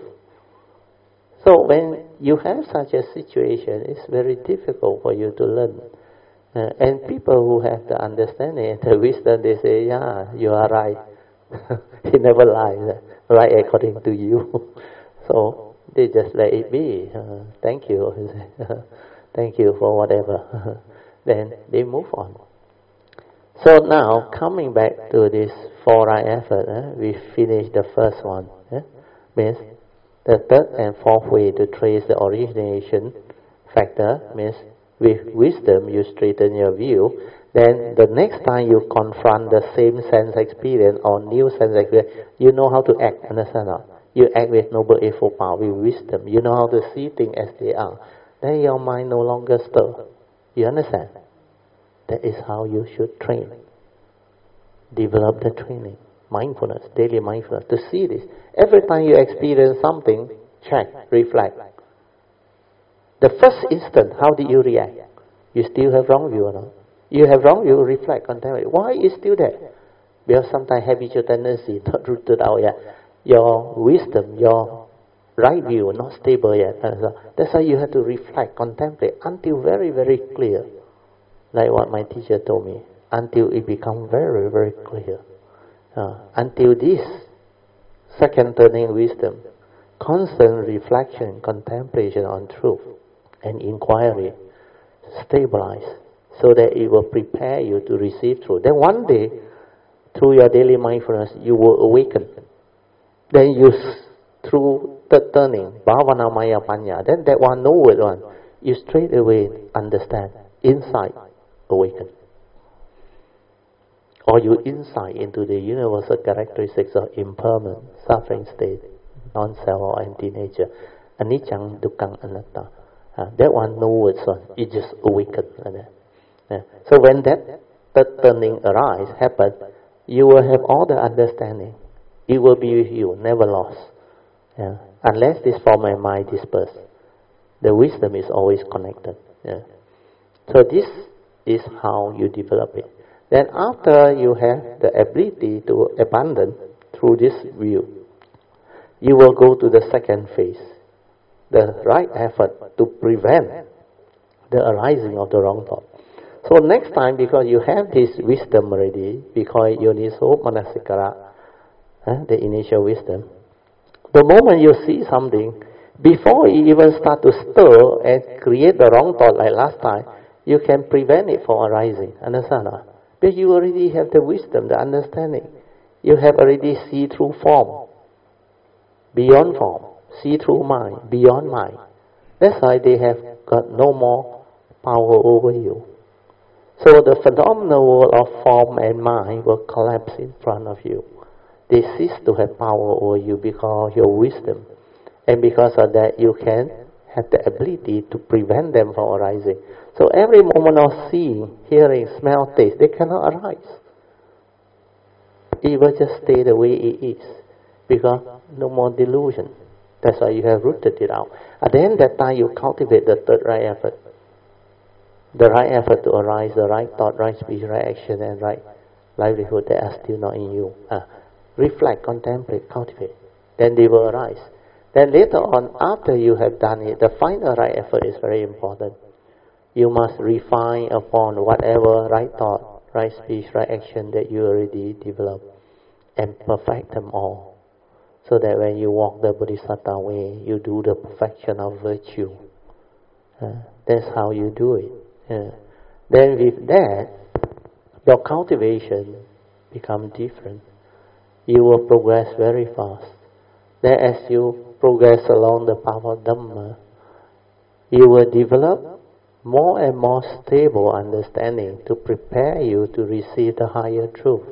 So when you have such a situation, it's very difficult for you to learn. And people who have the understanding and the wisdom, they say, yeah, you are right. He never lies, right according to you. So they just let it be. Thank you. Thank you for whatever. Then they move on. So now, coming back to this 4 right effort, we finished the first one. Means the third and fourth way to trace the origination factor means with wisdom you straighten your view. Then the next time you confront the same sense experience or new sense experience, you know how to act, understand? You act with noble eightfold power, with wisdom. You know how to see things as they are. Then your mind no longer stirs. You understand? That is how you should train. Develop the training. Mindfulness, daily mindfulness, to see this. Every time you experience something, check, reflect. The first instant, how did you react? You still have wrong view or not? You have wrong view, reflect, contemplate. Why is still there? Because sometimes habitual tendency not rooted out yet. Your wisdom, your right view not stable yet. That's why you have to reflect, contemplate until very, very clear. Like what my teacher told me. Until it becomes very, very clear. Until this second turning wisdom, constant reflection, contemplation on truth and inquiry stabilize so that it will prepare you to receive truth. Then one day, through your daily mindfulness, you will awaken. Then you, through third turning, bhavana maya panya, then that one, no word one, you straight away understand, insight, awaken. Or you insight into the universal characteristics of impermanent, suffering state, non-self or empty nature, anicca, dukkha, anatta. That one, no words one, it just awaken. So when that third turning happen, you will have all the understanding. It will be with you, never lost. Unless this form and mind disperse, the wisdom is always connected. So this is how you develop it. Then after you have the ability to abandon through this view, you will go to the second phase, the right effort to prevent the arising of the wrong thought. So next time, because you have this wisdom already, because yoniso manasikara, the initial wisdom, the moment you see something, before it even start to stir and create the wrong thought like last time, you can prevent it from arising. Understand? Because you already have the wisdom, the understanding. You have already see through form, beyond form, see through mind, beyond mind. That's why they have got no more power over you. So the phenomenal world of form and mind will collapse in front of you. They cease to have power over you because of your wisdom. And because of that, you can have the ability to prevent them from arising. So every moment of seeing, hearing, smell, taste, they cannot arise. It will just stay the way it is. Because no more delusion. That's why you have rooted it out. At the end of that time, you cultivate the third right effort. The right effort to arise, the right thought, right speech, right action, and right livelihood that are still not in you. Reflect, contemplate, cultivate. Then they will arise. Then later on, after you have done it, the final right effort is very important. You must refine upon whatever right thought, right speech, right action that you already developed and perfect them all. So that when you walk the Bodhisattva way, you do the perfection of virtue. That's how you do it. Then with that, your cultivation becomes different. You will progress very fast. Then as you progress along the path of Dhamma, you will develop more and more stable understanding to prepare you to receive the higher truth.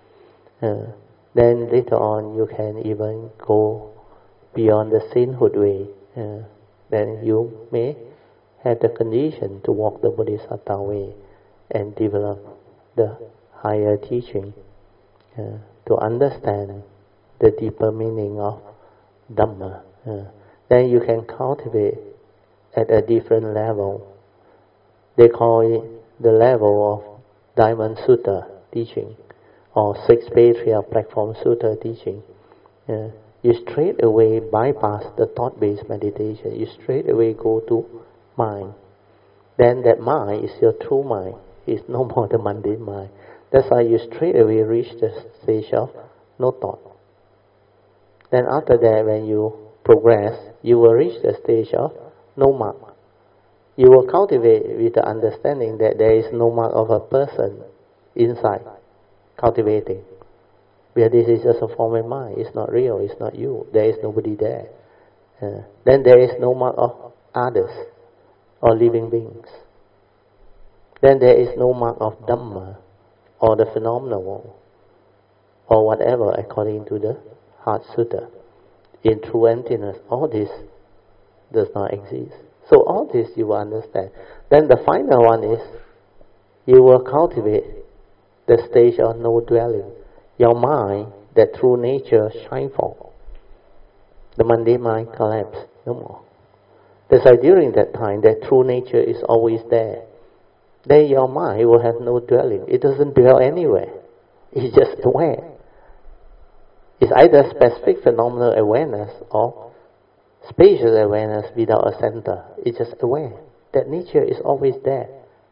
Then later on you can even go beyond the sainthood way. Then you may have the condition to walk the Bodhisattva way and develop the higher teaching to understand the deeper meaning of Dhamma. Then you can cultivate at a different level. They call it the level of Diamond Sutta teaching or Six Patriarch Platform Sutta teaching. You straight away bypass the thought-based meditation. You straight away go to mind. Then that mind is your true mind. It's no more the mundane mind. That's why you straight away reach the stage of no thought. Then after that, when you progress, you will reach the stage of no mark. You will cultivate with the understanding that there is no mark of a person inside, cultivating. Where this is just a form of mind, it's not real, it's not you, there is nobody there. Then there is no mark of others or living beings. Then there is no mark of Dhamma or the phenomenal or whatever according to the Heart Sutta. In true emptiness, all this does not exist. So all this you will understand. Then the final one is, you will cultivate the stage of no dwelling. Your mind, that true nature, shine forth. The mundane mind collapse, no more. That's why during that time, that true nature is always there. Then your mind will have no dwelling. It doesn't dwell anywhere. It's just aware. It's either specific phenomenal awareness or spacious awareness without a center. It's just aware. That nature is always there.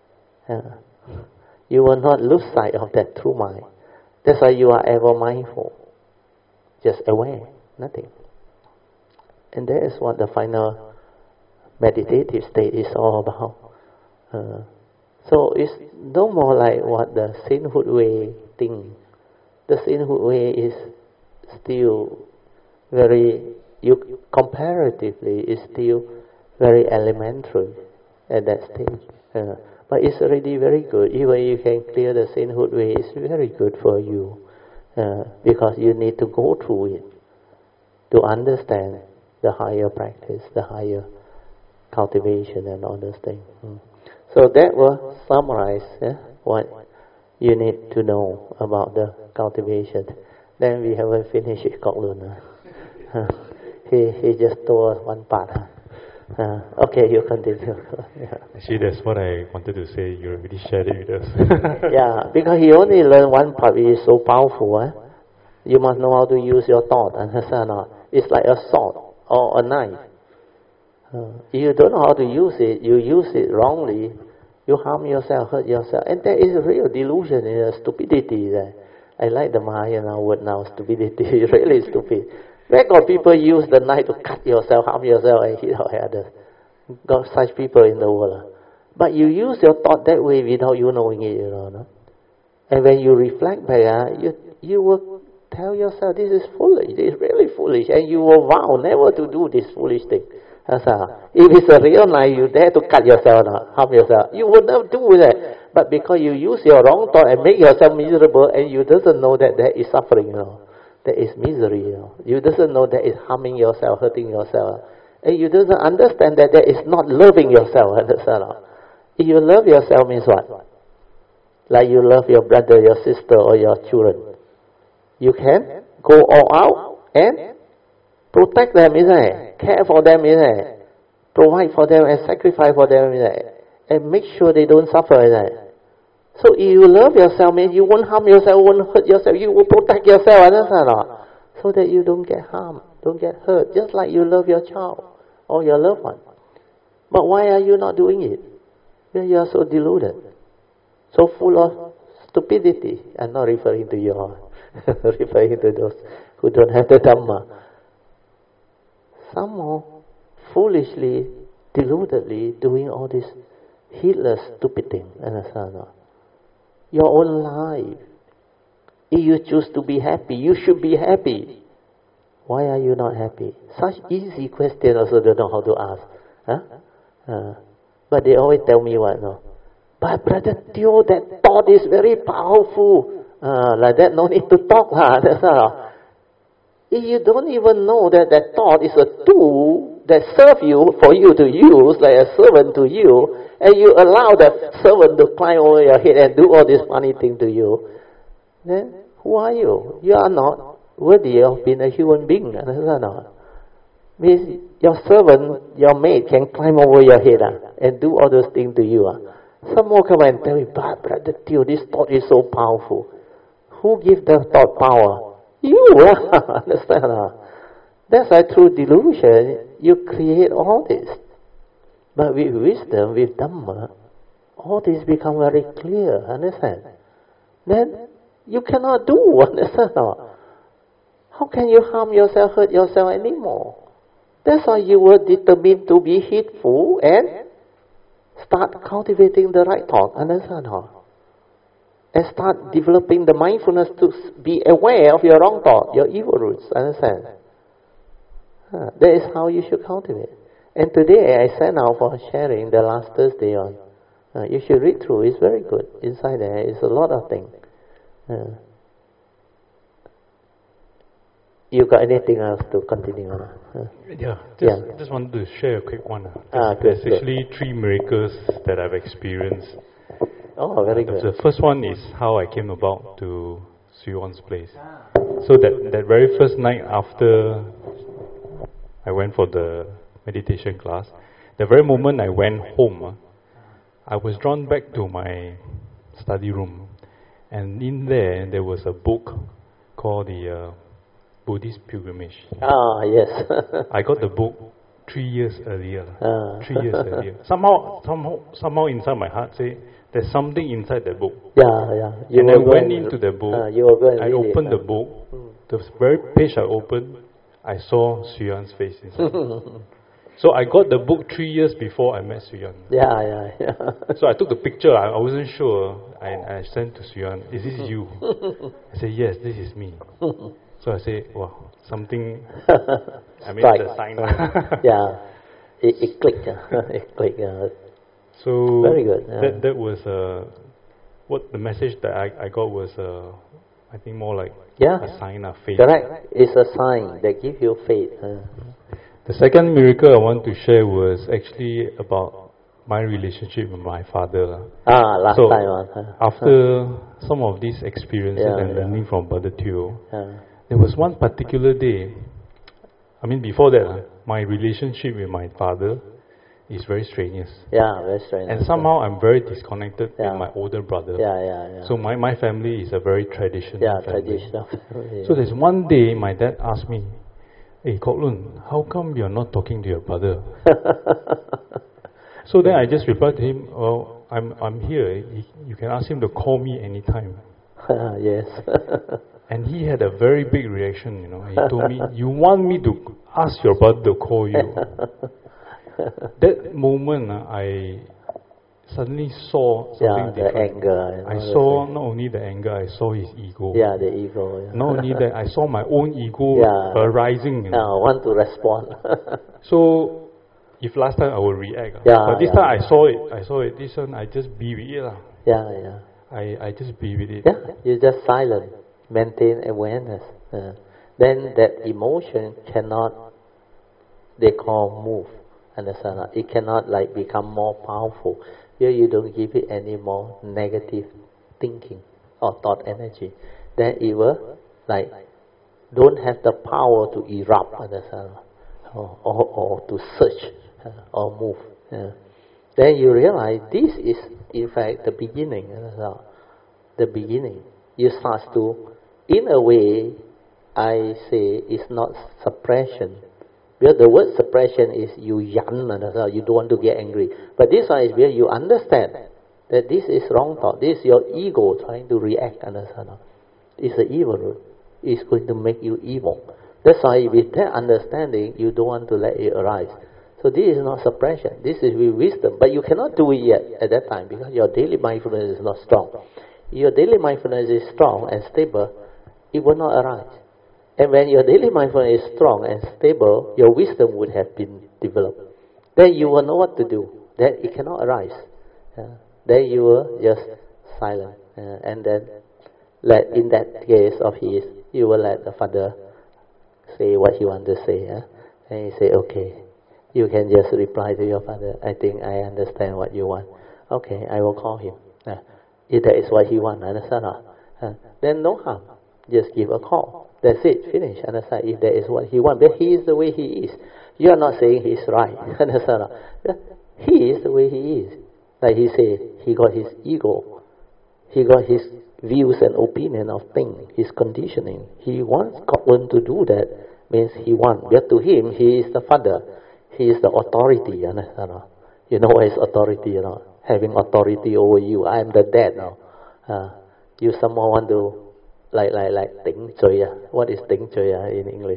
You will not lose sight of that true mind. That's why you are ever mindful. Just aware, nothing. And that is what the final meditative state is all about. So it's no more like what the sainthood way thinks. The sainthood way is still comparatively is still very elementary at that stage. But it's already very good. Even you can clear the sainthood way, it's very good for you. Because you need to go through it to understand the higher practice, the higher cultivation and all those things. So that will summarize what you need to know about the cultivation. Then we haven't finished with Kok Lun. He just told us one part. Okay, you continue. Actually, that's what I wanted to say. You already shared it with us. Yeah, because he only learned one part, which is so powerful. You must know how to use your thought. Understand or not? It's like a sword or a knife. You don't know how to use it. You use it wrongly. You harm yourself, hurt yourself, and there is a real delusion in stupidity there. I like the Mahayana word now, stupidity. Really stupid. Where got people use the knife to cut yourself, harm yourself, and hit others? Got such people in the world. But you use your thought that way without you knowing it, no? And when you reflect back, you will tell yourself, this is foolish, this is really foolish, and you will vow never to do this foolish thing. If it's a real knife, you dare to cut yourself, harm yourself, you would never do that. But because you use your wrong thought and make yourself miserable, and you doesn't know that there is suffering, there is misery, you doesn't know that is harming yourself, hurting yourself, and you doesn't understand that there is not loving yourself. If you love yourself means what? Like you love your brother, your sister, or your children. You can go all out and protect them, isn't it? Care for them, isn't it? Provide for them and sacrifice for them, isn't it? And make sure they don't suffer, isn't it? So if you love yourself, means you won't harm yourself, won't hurt yourself, you will protect yourself, understand or not? So that you don't get harmed, don't get hurt, just like you love your child or your loved one. But why are you not doing it? Well, you are so deluded, so full of stupidity. I'm not referring to you all, referring to those who don't have the Dhamma. Some more foolishly, deludedly doing all this heedless, stupid thing, understand or not? your own life. If you choose to be happy, you should be happy. Why are you not happy? Such easy question also don't know how to ask. But they always tell me what, no? But Brother Teo, that thought is very powerful. Like that, no need to talk. That's all. If you don't even know that that thought is a tool that serves you for you to use, like a servant to you, and you allow that servant to climb over your head and do all this funny thing to you, then who are you? You are not worthy of being a human being. Understand not? Means your servant, your mate can climb over your head and do all those things to you. Some more come and tell me, but Brother Teo, this thought is so powerful. Who gives the thought power? You. Understand? That's why through delusion, you create all this. But with wisdom, with Dhamma, all this become very clear. Understand? Then you cannot do. Understand? How can you harm yourself, hurt yourself anymore? That's why you were determined to be heedful and start cultivating the right thought. Understand? And start developing the mindfulness to be aware of your wrong thought, your evil roots. Understand? That is how you should cultivate. And today I sent out for sharing the last Thursday on. You should read through. It's very good. Inside there is a lot of things. You got anything else to continue on? Just wanted to share a quick one. There's actually 3 miracles that I've experienced. Oh, very good. The first one is how I came about to Sri Yuan's place. So that very first night after I went for the meditation class, the very moment I went home, I was drawn back to my study room. And in there was a book called the Buddhist Pilgrimage. Yes. I got the book 3 years earlier. 3 years earlier. Somehow inside my heart say, there's something inside the book. And I went into the book. I opened the book. The very page I opened, I saw Sri Yuan's face inside. So I got the book 3 years before I met Sri Yuan. So I took the picture. I wasn't sure. I sent to Sri Yuan, is this you? I said, yes, this is me. So I said, wow, something. I mean, it's a sign. It clicked. It clicked. So very good. That was what the message that I got was I think more like a sign of faith. Correct. It's a sign that gives you faith. The second miracle I want to share was actually about my relationship with my father. Last time. After some of these experiences and learning from Brother Teo, there was one particular day. I mean, before that, my relationship with my father is very strenuous. Very strenuous. And somehow I'm very disconnected with my older brother. So my family is a very traditional family. Traditional family. So there's one day my dad asked me, hey Kok Lun, how come you're not talking to your brother? So then I just replied to him, well, I'm here. You can ask him to call me anytime. Yes. And he had a very big reaction, He told me, you want me to ask your brother to call you? That moment, I suddenly saw something different. The anger. I saw not only the anger, I saw his ego. The ego. Not only that, I saw my own ego arising. I want to respond. So, if last time I would react, but this time I saw it. This one I just be with it. I just be with it. You just silent, maintain awareness. Then that emotion cannot, they call move. Understand? It cannot become more powerful. Here you don't give it any more negative thinking or thought energy. Then it will don't have the power to erupt. Understand? Or to search or move. Then you realize this is in fact the beginning. The beginning. You start to, in a way, I say it's not suppression. Because the word suppression is you yan, you don't want to get angry. But this one is where you understand that this is wrong thought. This is your ego trying to react. Understand? It's the evil root. It's going to make you evil. That's why with that understanding, you don't want to let it arise. So this is not suppression. This is with wisdom. But you cannot do it yet at that time because your daily mindfulness is not strong. your daily mindfulness is strong and stable, it will not arise. And when your daily mindfulness is strong and stable, your wisdom would have been developed. Then you will know what to do. Then it cannot arise. Then you will just silent. And then, in that case of his, you will let the father say what he wants to say. And he say, okay, you can just reply to your father, I think I understand what you want. Okay, I will call him. If that is what he wants, understand? Then no harm. Just give a call. That's it, finish. Understand? If that is what he wants. But he is the way he is. You are not saying he's right. Understand? He is the way he is. Like he said, he got his ego. He got his views and opinion of things, his conditioning. He wants Scotland to do that, means he wants. But to him, he is the father. He is the authority. Understand? You know what is authority? Having authority over you. I am the dad now. You someone want to like tỉnh chơi. What is tỉnh chơi in English?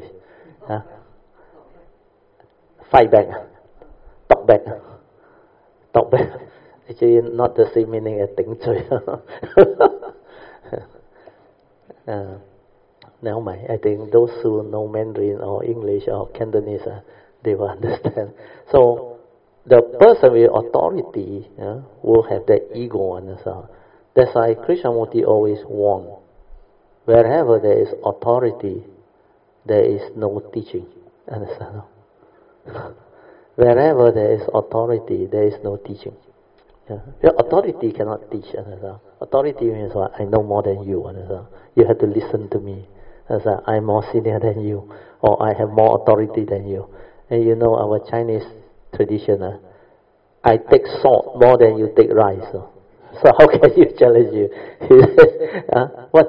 Fight back. Talk back. Talk back. Actually not the same meaning as tỉnh chơi. Now I think those who know Mandarin or English or Cantonese, they will understand. So the person with authority will have that ego. That's why Krishnamurti always warned, wherever there is authority, there is no teaching. Understand? Wherever there is authority, there is no teaching. Your authority cannot teach. Understand? Authority means what? I know more than you. Understand? You have to listen to me. Understand? I'm more senior than you, or I have more authority than you. And you know our Chinese tradition, I take salt more than you take rice. So how can you challenge you? What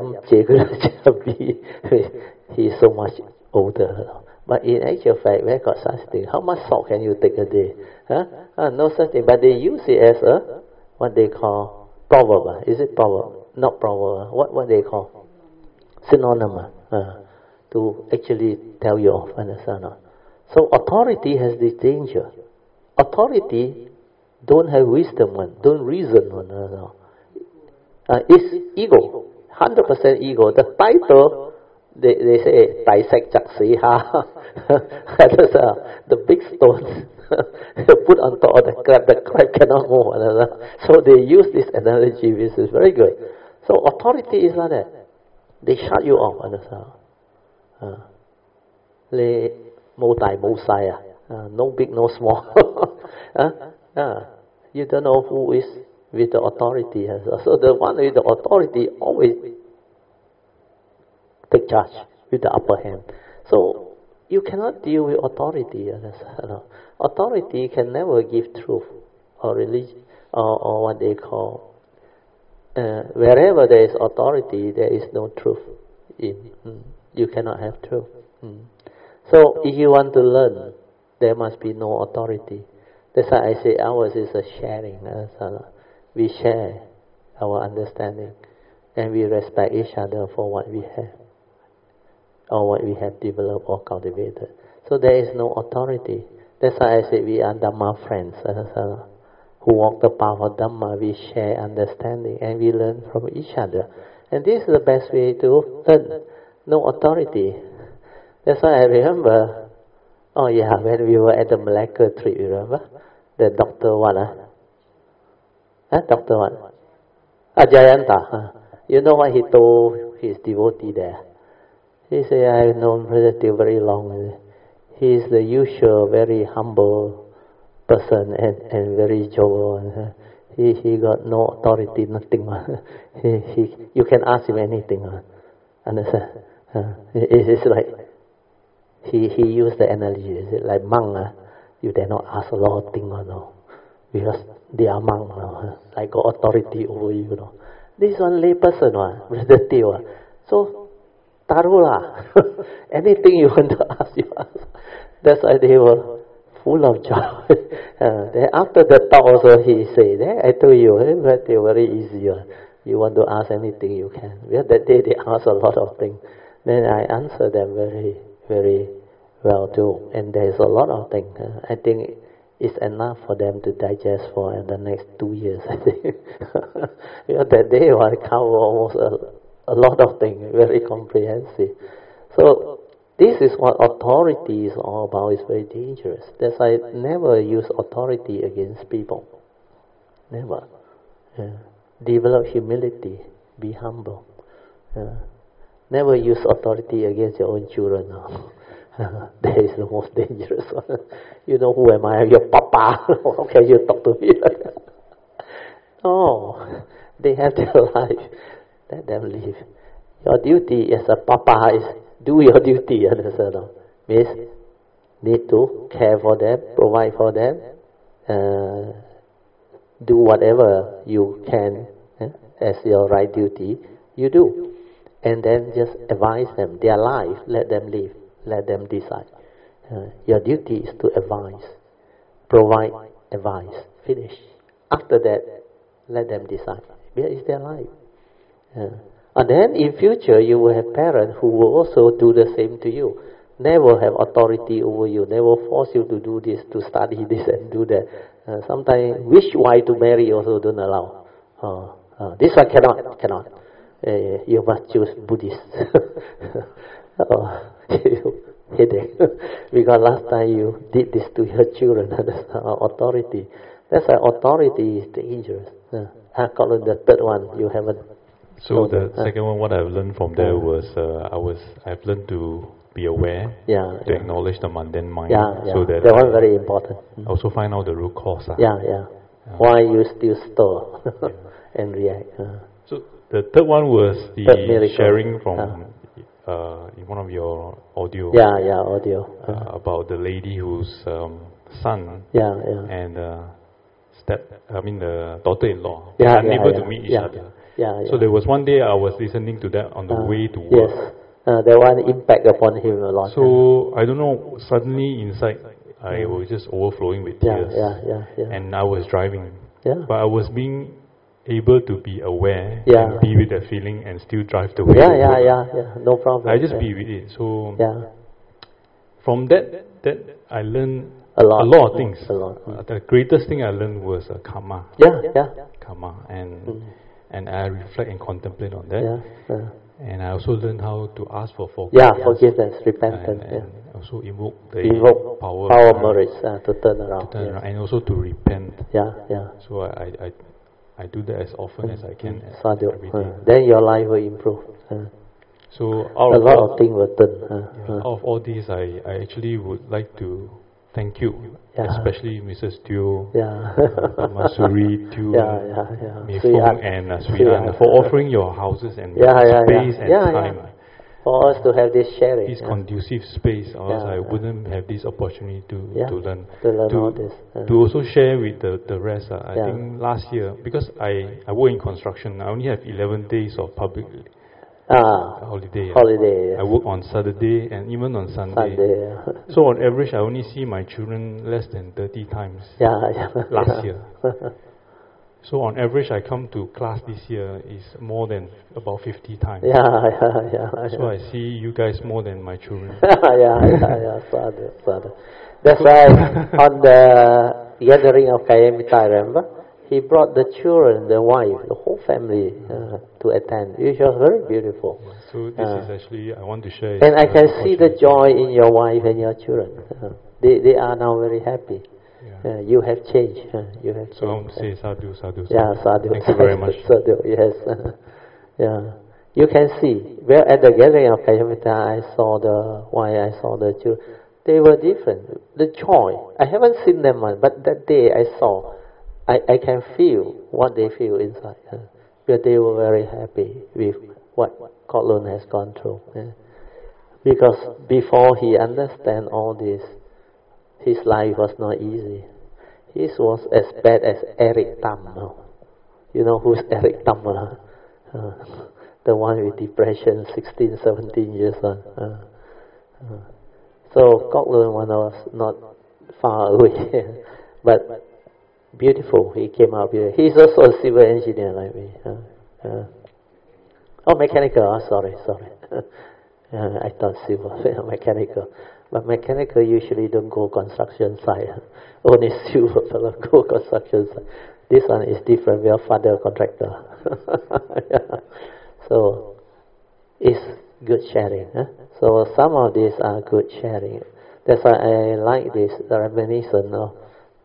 he is so much older. But in actual fact, where got such thing? How much salt can you take a day? No such thing. But they use it as a what they call proverb. Is it proverb? Not proverb. What they call synonym to actually tell you off. Understand? So authority has this danger. Authority don't have wisdom one, don't reason one. It's ego, 100% ego. The title, they say, dissect jaksiha. The big stones put on top of the crab cannot move. So they use this analogy, which is very good. So authority is like that. They shut you off. No big, no small. You don't know who is with the authority. So the one with the authority always take charge with the upper hand. So you cannot deal with authority. Authority can never give truth or religion or what they call. Wherever there is authority, there is no truth. You cannot have truth. So if you want to learn, there must be no authority. That's why I say ours is a sharing. We share our understanding and we respect each other for what we have or what we have developed or cultivated. So there is no authority. That's why I say we are Dhamma friends. Who walk the path of Dhamma, we share understanding and we learn from each other. And this is the best way to learn. No authority. That's why I remember, when we were at the Malacca trip, you remember? The Dr. what? Dr. what? Jayanta. You know what he told his devotee there? He said, I have known Brother Teoh very long. He is the usual, very humble person and very jovial. He got no authority, nothing. You can ask him anything. Understand? It's like, he used the analogy, is it like monk, you dare not ask a lot of things, because they are monk, like got authority over you, This one lay person, Brother Teoh. So, tarula, anything you want to ask, you ask. That's why they were full of joy. Then after the talk also, he said, I told you, Brother Teoh, very easy. You want to ask anything, you can. Because that day they asked a lot of things. Then I answered them very, very well too. And there's a lot of things. I think it's enough for them to digest for the next 2 years, I think. That day will cover almost a lot of things, very comprehensive. So this is what authority is all about. It's very dangerous. That's why I never use authority against people. Never. Develop humility. Be humble. Never use authority against your own children. That is the most dangerous one. You know who am I? I'm your papa. How can you talk to me like that? No. They have their life. Let them live. Your duty as a papa is do your duty. Understand? Means need to care for them, provide for them, do whatever you can as your right duty, you do. And then just advise them. Their life, let them live. Let them decide. Your duty is to advise. Provide advice. Finish. After that, let them decide. Where is their life? And then in future, you will have parents who will also do the same to you. Never have authority over you. Never force you to do this, to study this and do that. Sometimes which wife to marry also don't allow. This one cannot. You must choose Buddhist. Headache. Because last time you did this to your children. That's authority. That's why authority is dangerous. The third one you haven't. So the second one, what I've learned from there was I've learned to be aware, to acknowledge the mundane mind. So that one very important. Also find out the root cause. Why you still store and react. So the third one was the sharing from in one of your audio. Audio. About the lady whose son and the daughter-in-law were unable to meet each other. So there was one day I was listening to that on the way to work. Yes. That one impact upon him a lot. So I don't know, suddenly inside I was just overflowing with tears. And I was driving. But I was being able to be aware and be with that feeling and still drive the way. No problem. I just be with it. So from that I learned a lot of things. The greatest thing I learned was karma. Karma. And I reflect and contemplate on that. And I also learned how to ask for forgiveness. Forgiveness, repentance. And also invoke power of merits to turn around. And also to repent. So I do that as often as I can. Every day. Then your life will improve. So a lot of things will turn. Out of all these, I actually would like to thank you, especially Mrs. Teo, Masuri Teo, Mei Fong and Sui An for offering your houses and space and time. For us to have this sharing. This conducive space, or else I wouldn't have this opportunity to learn. All this. To also share with the rest. I think last year, because I work in construction, I only have 11 days of public holiday. Yes. I work on Saturday and even on Sunday. So on average, I only see my children less than 30 times last year. So on average, I come to class this year is more than about 50 times. So I see you guys more than my children. Sadhu. That's why on the gathering of Kayamita, remember? He brought the children, the wife, the whole family to attend, which was very beautiful. So this is actually, I want to share. And I can see the joy in your wife and your children. They are now very happy. You have changed. So I want to say sadhu, sadhu. Sadhu. Thank you very much. Sadhu, yes. You can see. Well, at the gathering of Kayamita, I saw the wife, I saw the children. They were different. The joy. I haven't seen them much, but that day I saw. I can feel what they feel inside. But they were very happy with what Kok Lun has gone through. Because before he understand all this, his life was not easy. His was as bad as Eric Tam. You know who's Eric Tam? The one with depression, 16, 17 years old. So Kok Lun was not far away. But beautiful, he came out beautiful. He's also a civil engineer like me. Mechanical, sorry. I thought civil, mechanical. But mechanical usually don't go construction site. Only silver fellow go construction site. This one is different. We are father contractor. Yeah. So it's good sharing. So some of these are good sharing. That's why I like this reminiscence of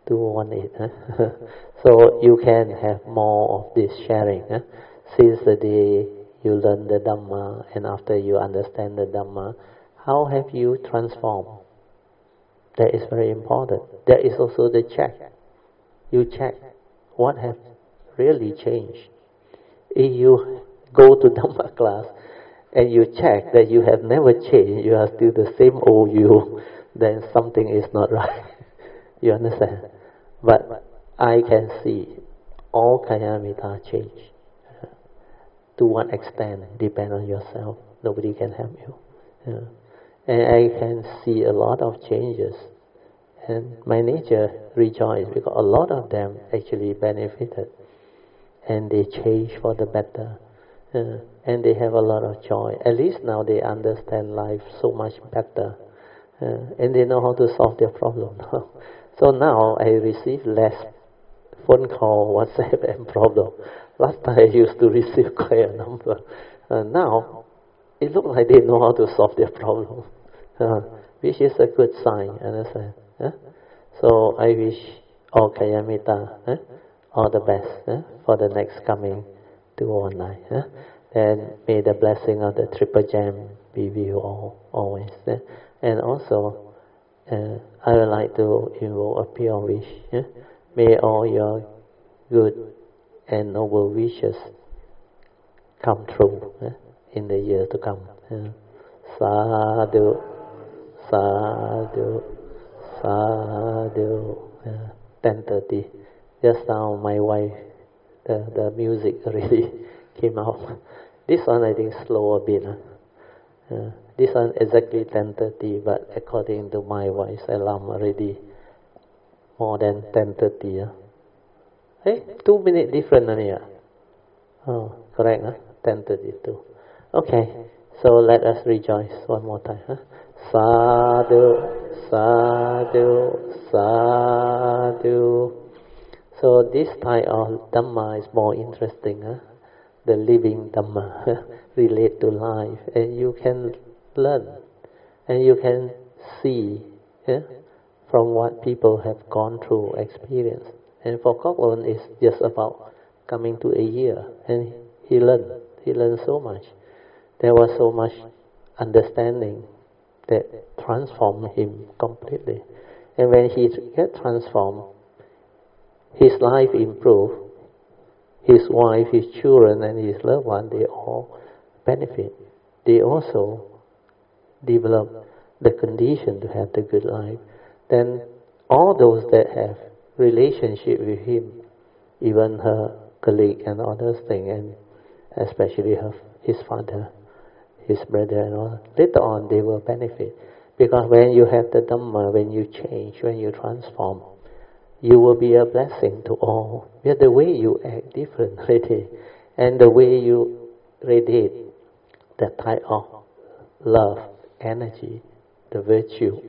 218. So you can have more of this sharing. Since the day you learn the Dhamma and after you understand the Dhamma, how have you transformed? That is very important. There is also the check. You check what has really changed. If you go to Dhamma class and you check that you have never changed, you are still the same old you, then something is not right. You understand? But I can see all Kayamita change. To what extent depend on yourself. Nobody can help you. Yeah. And I can see a lot of changes. And my nature rejoiced because a lot of them actually benefited. And they change for the better. And they have a lot of joy. At least now they understand life so much better. And they know how to solve their problem now. So now I receive less phone call, WhatsApp and problem. Last time I used to receive quite a number. Now it looks like they know how to solve their problem. Which is a good sign, understand? So I wish all Kayamita all the best for the next coming 2019. And may the blessing of the Triple Gem be with you all always. And also, I would like to invoke a pure wish. May all your good and noble wishes come true in the year to come. Sadhu, sadhu, sadhu. 10:30. Just now my wife, the music really came out. This one I think slow a bit. This one exactly 10:30, but according to my wife's alarm already more than 10:30. Hey, 2 minutes different only. Oh, correct, 10:32. Okay, so let us rejoice one more time. Sadhu, sadhu, sadhu. So this type of Dhamma is more interesting. The living Dhamma relate to life, and you can learn, and you can see from what people have gone through, experience. And for Kok-Lun, it's just about coming to a year, and he learned so much. There was so much understanding that transformed him completely. And when he get transformed, his life improved. His wife, his children, and his loved one, they all benefit. They also develop the condition to have the good life. Then all those that have relationship with him, even her colleague and others thing, and especially his father, his brother and all, later on they will benefit. Because when you have the Dhamma, when you change, when you transform, you will be a blessing to all. Yeah, the way you act different already, and the way you radiate that type of love, energy, the virtue,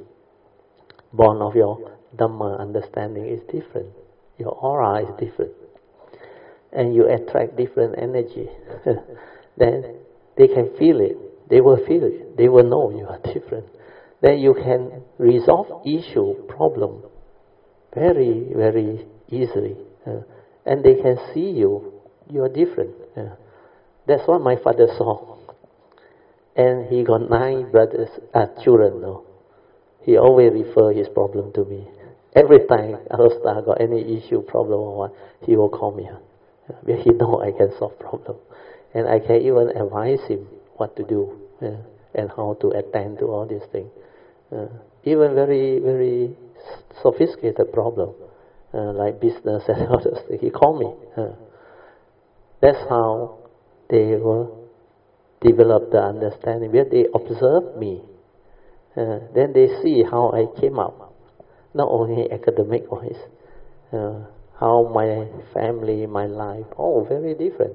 born of your Dhamma understanding is different. Your aura is different. And you attract different energy. Then they can feel it. They will feel it. They will know you are different. Then you can resolve issue, problem very, very easily. And they can see you are different. That's what my father saw. And he got 9 brothers, children now. He always refer his problem to me. Every time Arostar got any issue, problem or what, he will call me. Because he know I can solve problem. And I can even advise him what to do and how to attend to all these things. Even very, very sophisticated problem, like business and all those things. He called me. That's how they will develop the understanding. Because they observe me. Then they see how I came up. Not only academic wise, how my family, my life, all very different.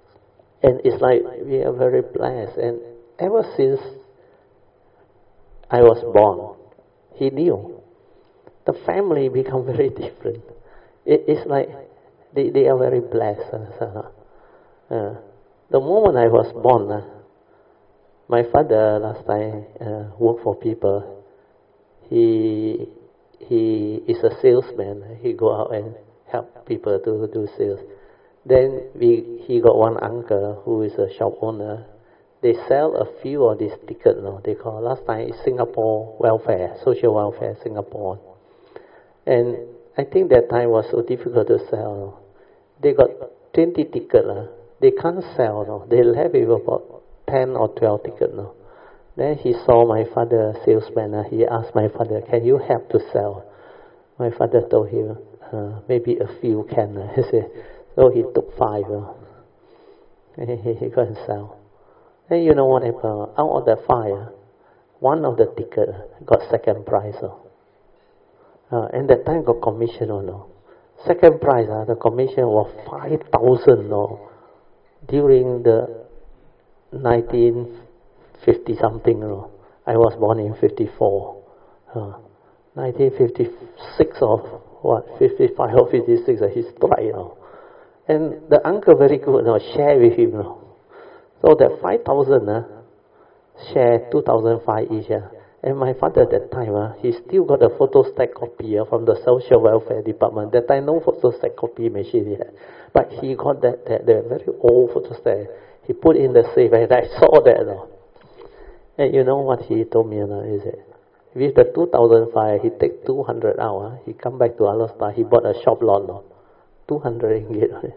And it's like we are very blessed. And ever since I was born, he knew. The family become very different. It's like they are very blessed. The moment I was born, my father last time worked for people. He is a salesman. He go out and help people to do sales. Then he got one uncle who is a shop owner. They sell a few of these tickets. They call last time Singapore welfare, social welfare Singapore. And I think that time was so difficult to sell. They got 20 tickets. They can't sell. They left with about 10 or 12 tickets. Then he saw my father, salesman. He asked my father, can you help to sell? My father told him, maybe a few can. So he took 5. He got and sell. And you know what happened? Out of the 5, one of the tickets got second prize. And that time got commission. Second prize, the commission was 5,000 during the 1950 something. I was born in 54. 1956 or what? 55 or 56. He strike. And the uncle very good. Share with him. So that 5,000 share 2,005 each. And my father at that time, he still got a photostat copy from the social welfare department. That time no photostat copy machine yet. But he got that very old photostat. He put in the safe and I saw that. And you know what he told me, is it? With the 2005, he take 200 out. He come back to Alostar, he bought a shop lot. 200 ringgit.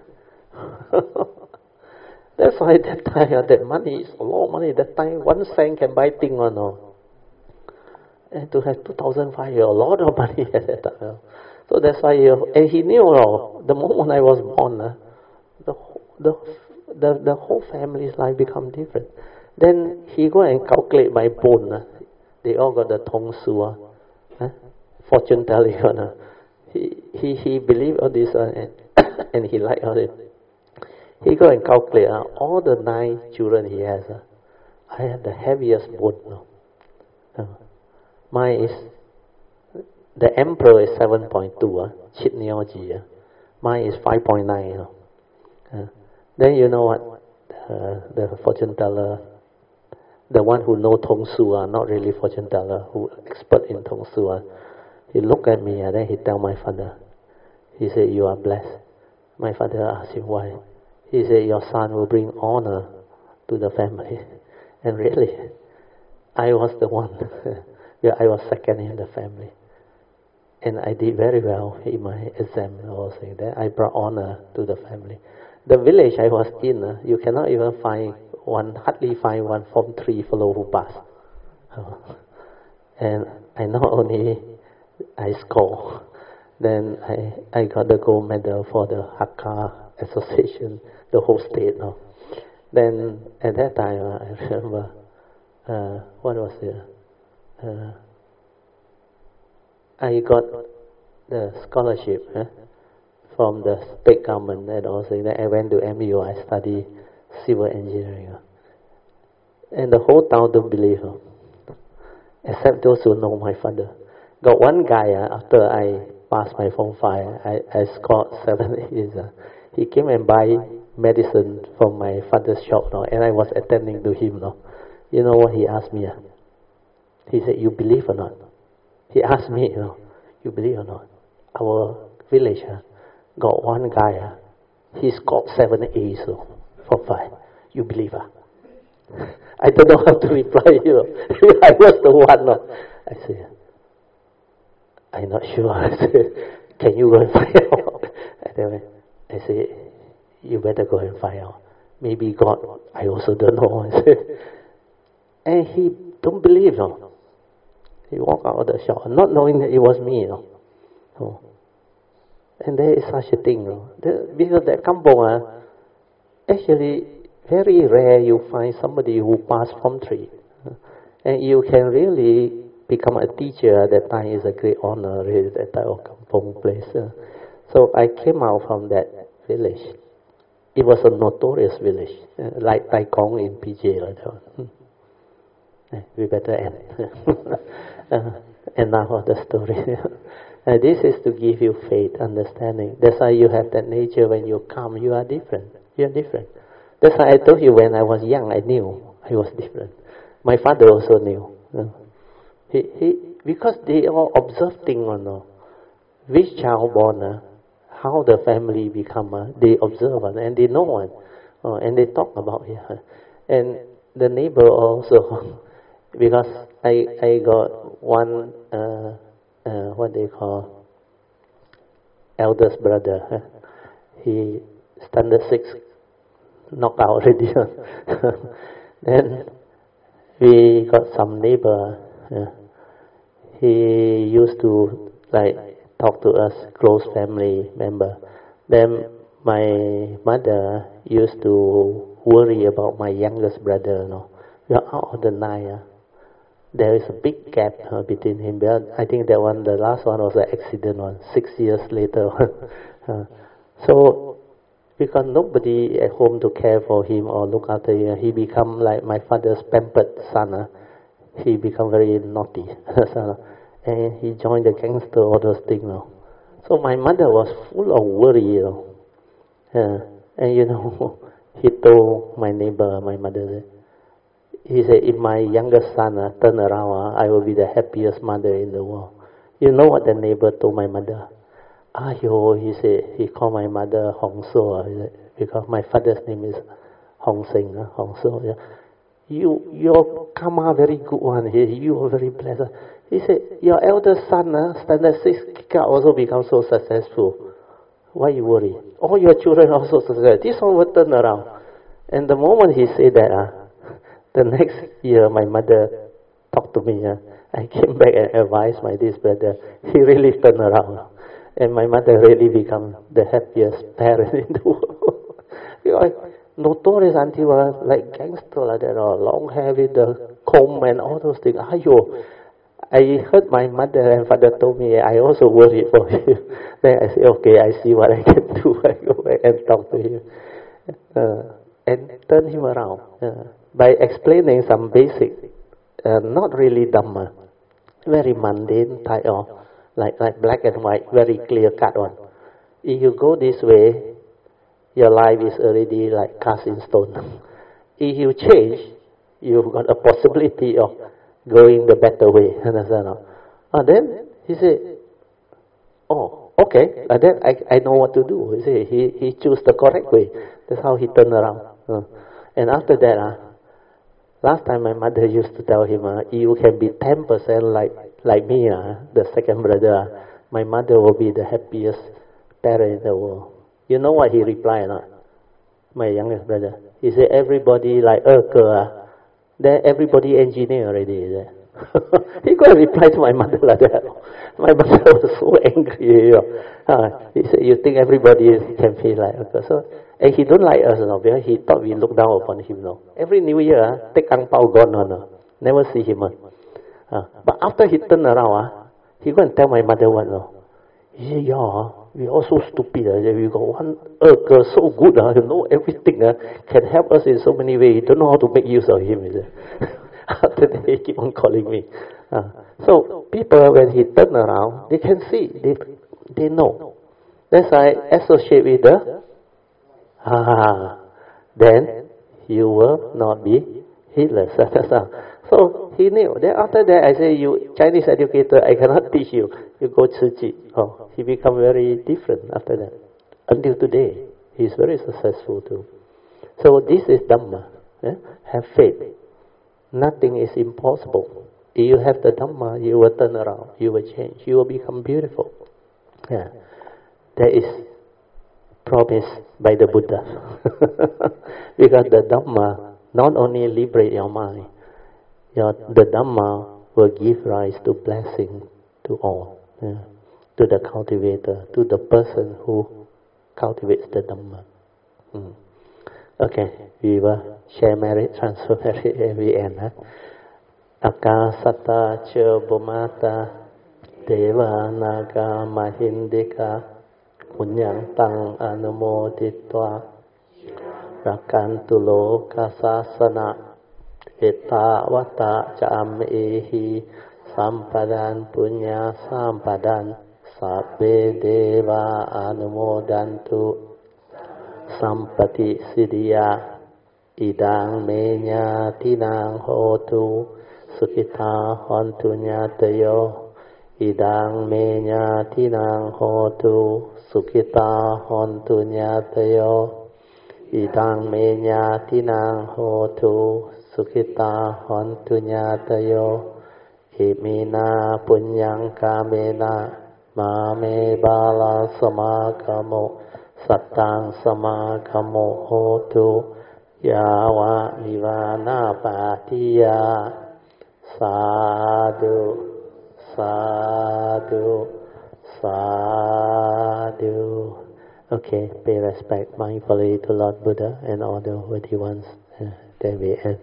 That's why that time, that money is a lot of money. That time, 1 cent can buy thing. And to have 2005, a lot of money at that time. So that's why, and he knew, the moment I was born, the whole family's life become different. Then he go and calculate my bone. They all got the tong su, fortune telling. He believed all this, and he liked all it. He go and calculate all the 9 children he has. I have the heaviest bone. Mine is, the emperor is 7.2, Chit Neo Ji. Mine is 5.9. Then you know what? The fortune teller, the one who know Tong Su, not really fortune teller, who expert in Tong Su, he looked at me and then he tell my father. He said, you are blessed. My father asked him why. He said, your son will bring honor to the family. And really, I was the one. I was second in the family. And I did very well in my exam. I was saying that I brought honor to the family. The village I was in, you cannot even hardly find one Form 3 fellow who passed. And I not only I score, then I got the gold medal for the Hakka Association, the whole state. Then at that time, I remember, what was it? I got the scholarship from the state government, and also then I went to MU. I studied civil engineering, and the whole town don't believe, except those who know my father. Got one guy after I passed my Form 5, I scored 7 years. He came and buy medicine from my father's shop, and I was attending to him. You know what he asked me? He said, you believe or not? He asked me, you believe or not? Our village got one guy, he scored 7 A's for 5. You believe? I don't know how to reply, I was the one. I said, I'm not sure. I said, can you go and find out? I said, you better go and find out. Maybe God, I also don't know. I said, and he don't believe. He walked out of the shop, not knowing that it was me. And there is such a thing. Because that kampong, actually, very rare you find somebody who passed Form 3. And you can really become a teacher at that time is a great honor, really, that type of kampong place. So I came out from that village. It was a notorious village, like Tai Kong in PJ. Like that. We better end. Enough of the story. This is to give you faith, understanding. That's why you have that nature. When you come, you are different. You are different. That's why I told you when I was young, I knew I was different. My father also knew. Because they all observe things, which child born, how the family become, they observe and they know and they talk about it. And the neighbor also, because I got one, what they call, eldest brother. He standard 6, knocked out already. Then we got some neighbor. He used to talk to us, close family member. Then my mother used to worry about my youngest brother. We are out of the night. There is a big gap between him. I think that one, the last one was an accident one, 6 years later. So because nobody at home to care for him or look after him, he become like my father's pampered son. He become very naughty. And he joined the gangster, all those things. So my mother was full of worry. And he told my neighbor, my mother, he said, if my youngest son turn around, I will be the happiest mother in the world. You know what the neighbor told my mother? He said, he called my mother Hong So, because my father's name is Hong Seng, Hong So. Yeah. Your karma very good one. You are very blessed. He said, your eldest son, standard 6, also become so successful. Why you worry? All your children also successful. This one will turn around. And the moment he said that, the next year my mother talked to me. I came back and advised my this brother. He really turned around. And my mother really become the happiest parent in the world. Notorious until like gangster like that, long hair with the comb and all those things. I heard my mother and father told me, I also worried for him. Then I said, okay, I see what I can do. I go back and talk to him. And turn him around. By explaining some basic, not really Dhamma, very mundane type of, like black and white, very clear cut one. If you go this way, your life is already like cast in stone. If you change, you've got a possibility of going the better way. Then he said, oh, okay, and then I know what to do. He said he chose the correct way. That's how he turned around. And after that, last time my mother used to tell him, you can be 10% like me, the second brother. My mother will be the happiest parent in the world. You know what he replied, my youngest brother? He said, everybody like then everybody engineer already. He could have replied to my mother like that. My mother was so angry. He said, you think everybody can feel like so? And he don't like us, because he thought we look down upon him. Every New Year, take ang pao gone, never see him. But after he turned around, he go and tell my mother what. He said, we are so stupid. We got one girl so good, everything, can help us in so many ways. Don't know how to make use of him. After that, he keep on calling me. So people, when he turn around, they can see, they know. That's why I associate with the then you will not be heedless. So he knew. Then after that, I say, you Chinese educator, I cannot teach you. You go Tzu Chi. He become very different after that. Until today, he's very successful too. So this is Dhamma. Have faith. Nothing is impossible. If you have the Dhamma, you will turn around. You will change. You will become beautiful. That is promised by the Buddha. Because the Dhamma not only liberate your mind, the Dhamma will give rise to blessing to all, to the cultivator, to the person who cultivates the Dhamma. Okay, we will share merit, transfer merit, and we end. Akasata cha Bhumata Deva Naga Mahindika Punyang Tang Anumoditva Rakantu Loka Sasana เอตาวตะจามเอหิสัมปดันปุญญาสัมปดันสัพเพเทวาอนุโมดันตุสัมปติสิริยาอิดังเมญาทินังโหตุสุขิตาหันตุญาตโยอิดังเมญาทินังโหตุสุขิตาหันตุญาตโยอิดังเมญาทินังโหตุสุขิตาหันตุญาตโยอิมินาปุญญังกาเมนะมาเมบาลาสมาคโมสัตตังสมาคโมโหตุยาวะนิวานาปาทิยาสาธุสาธุสาธุ Okay, pay respect mindfully to Lord Buddha and all the worthy ones. Then we end.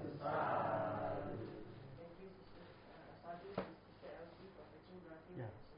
Yeah.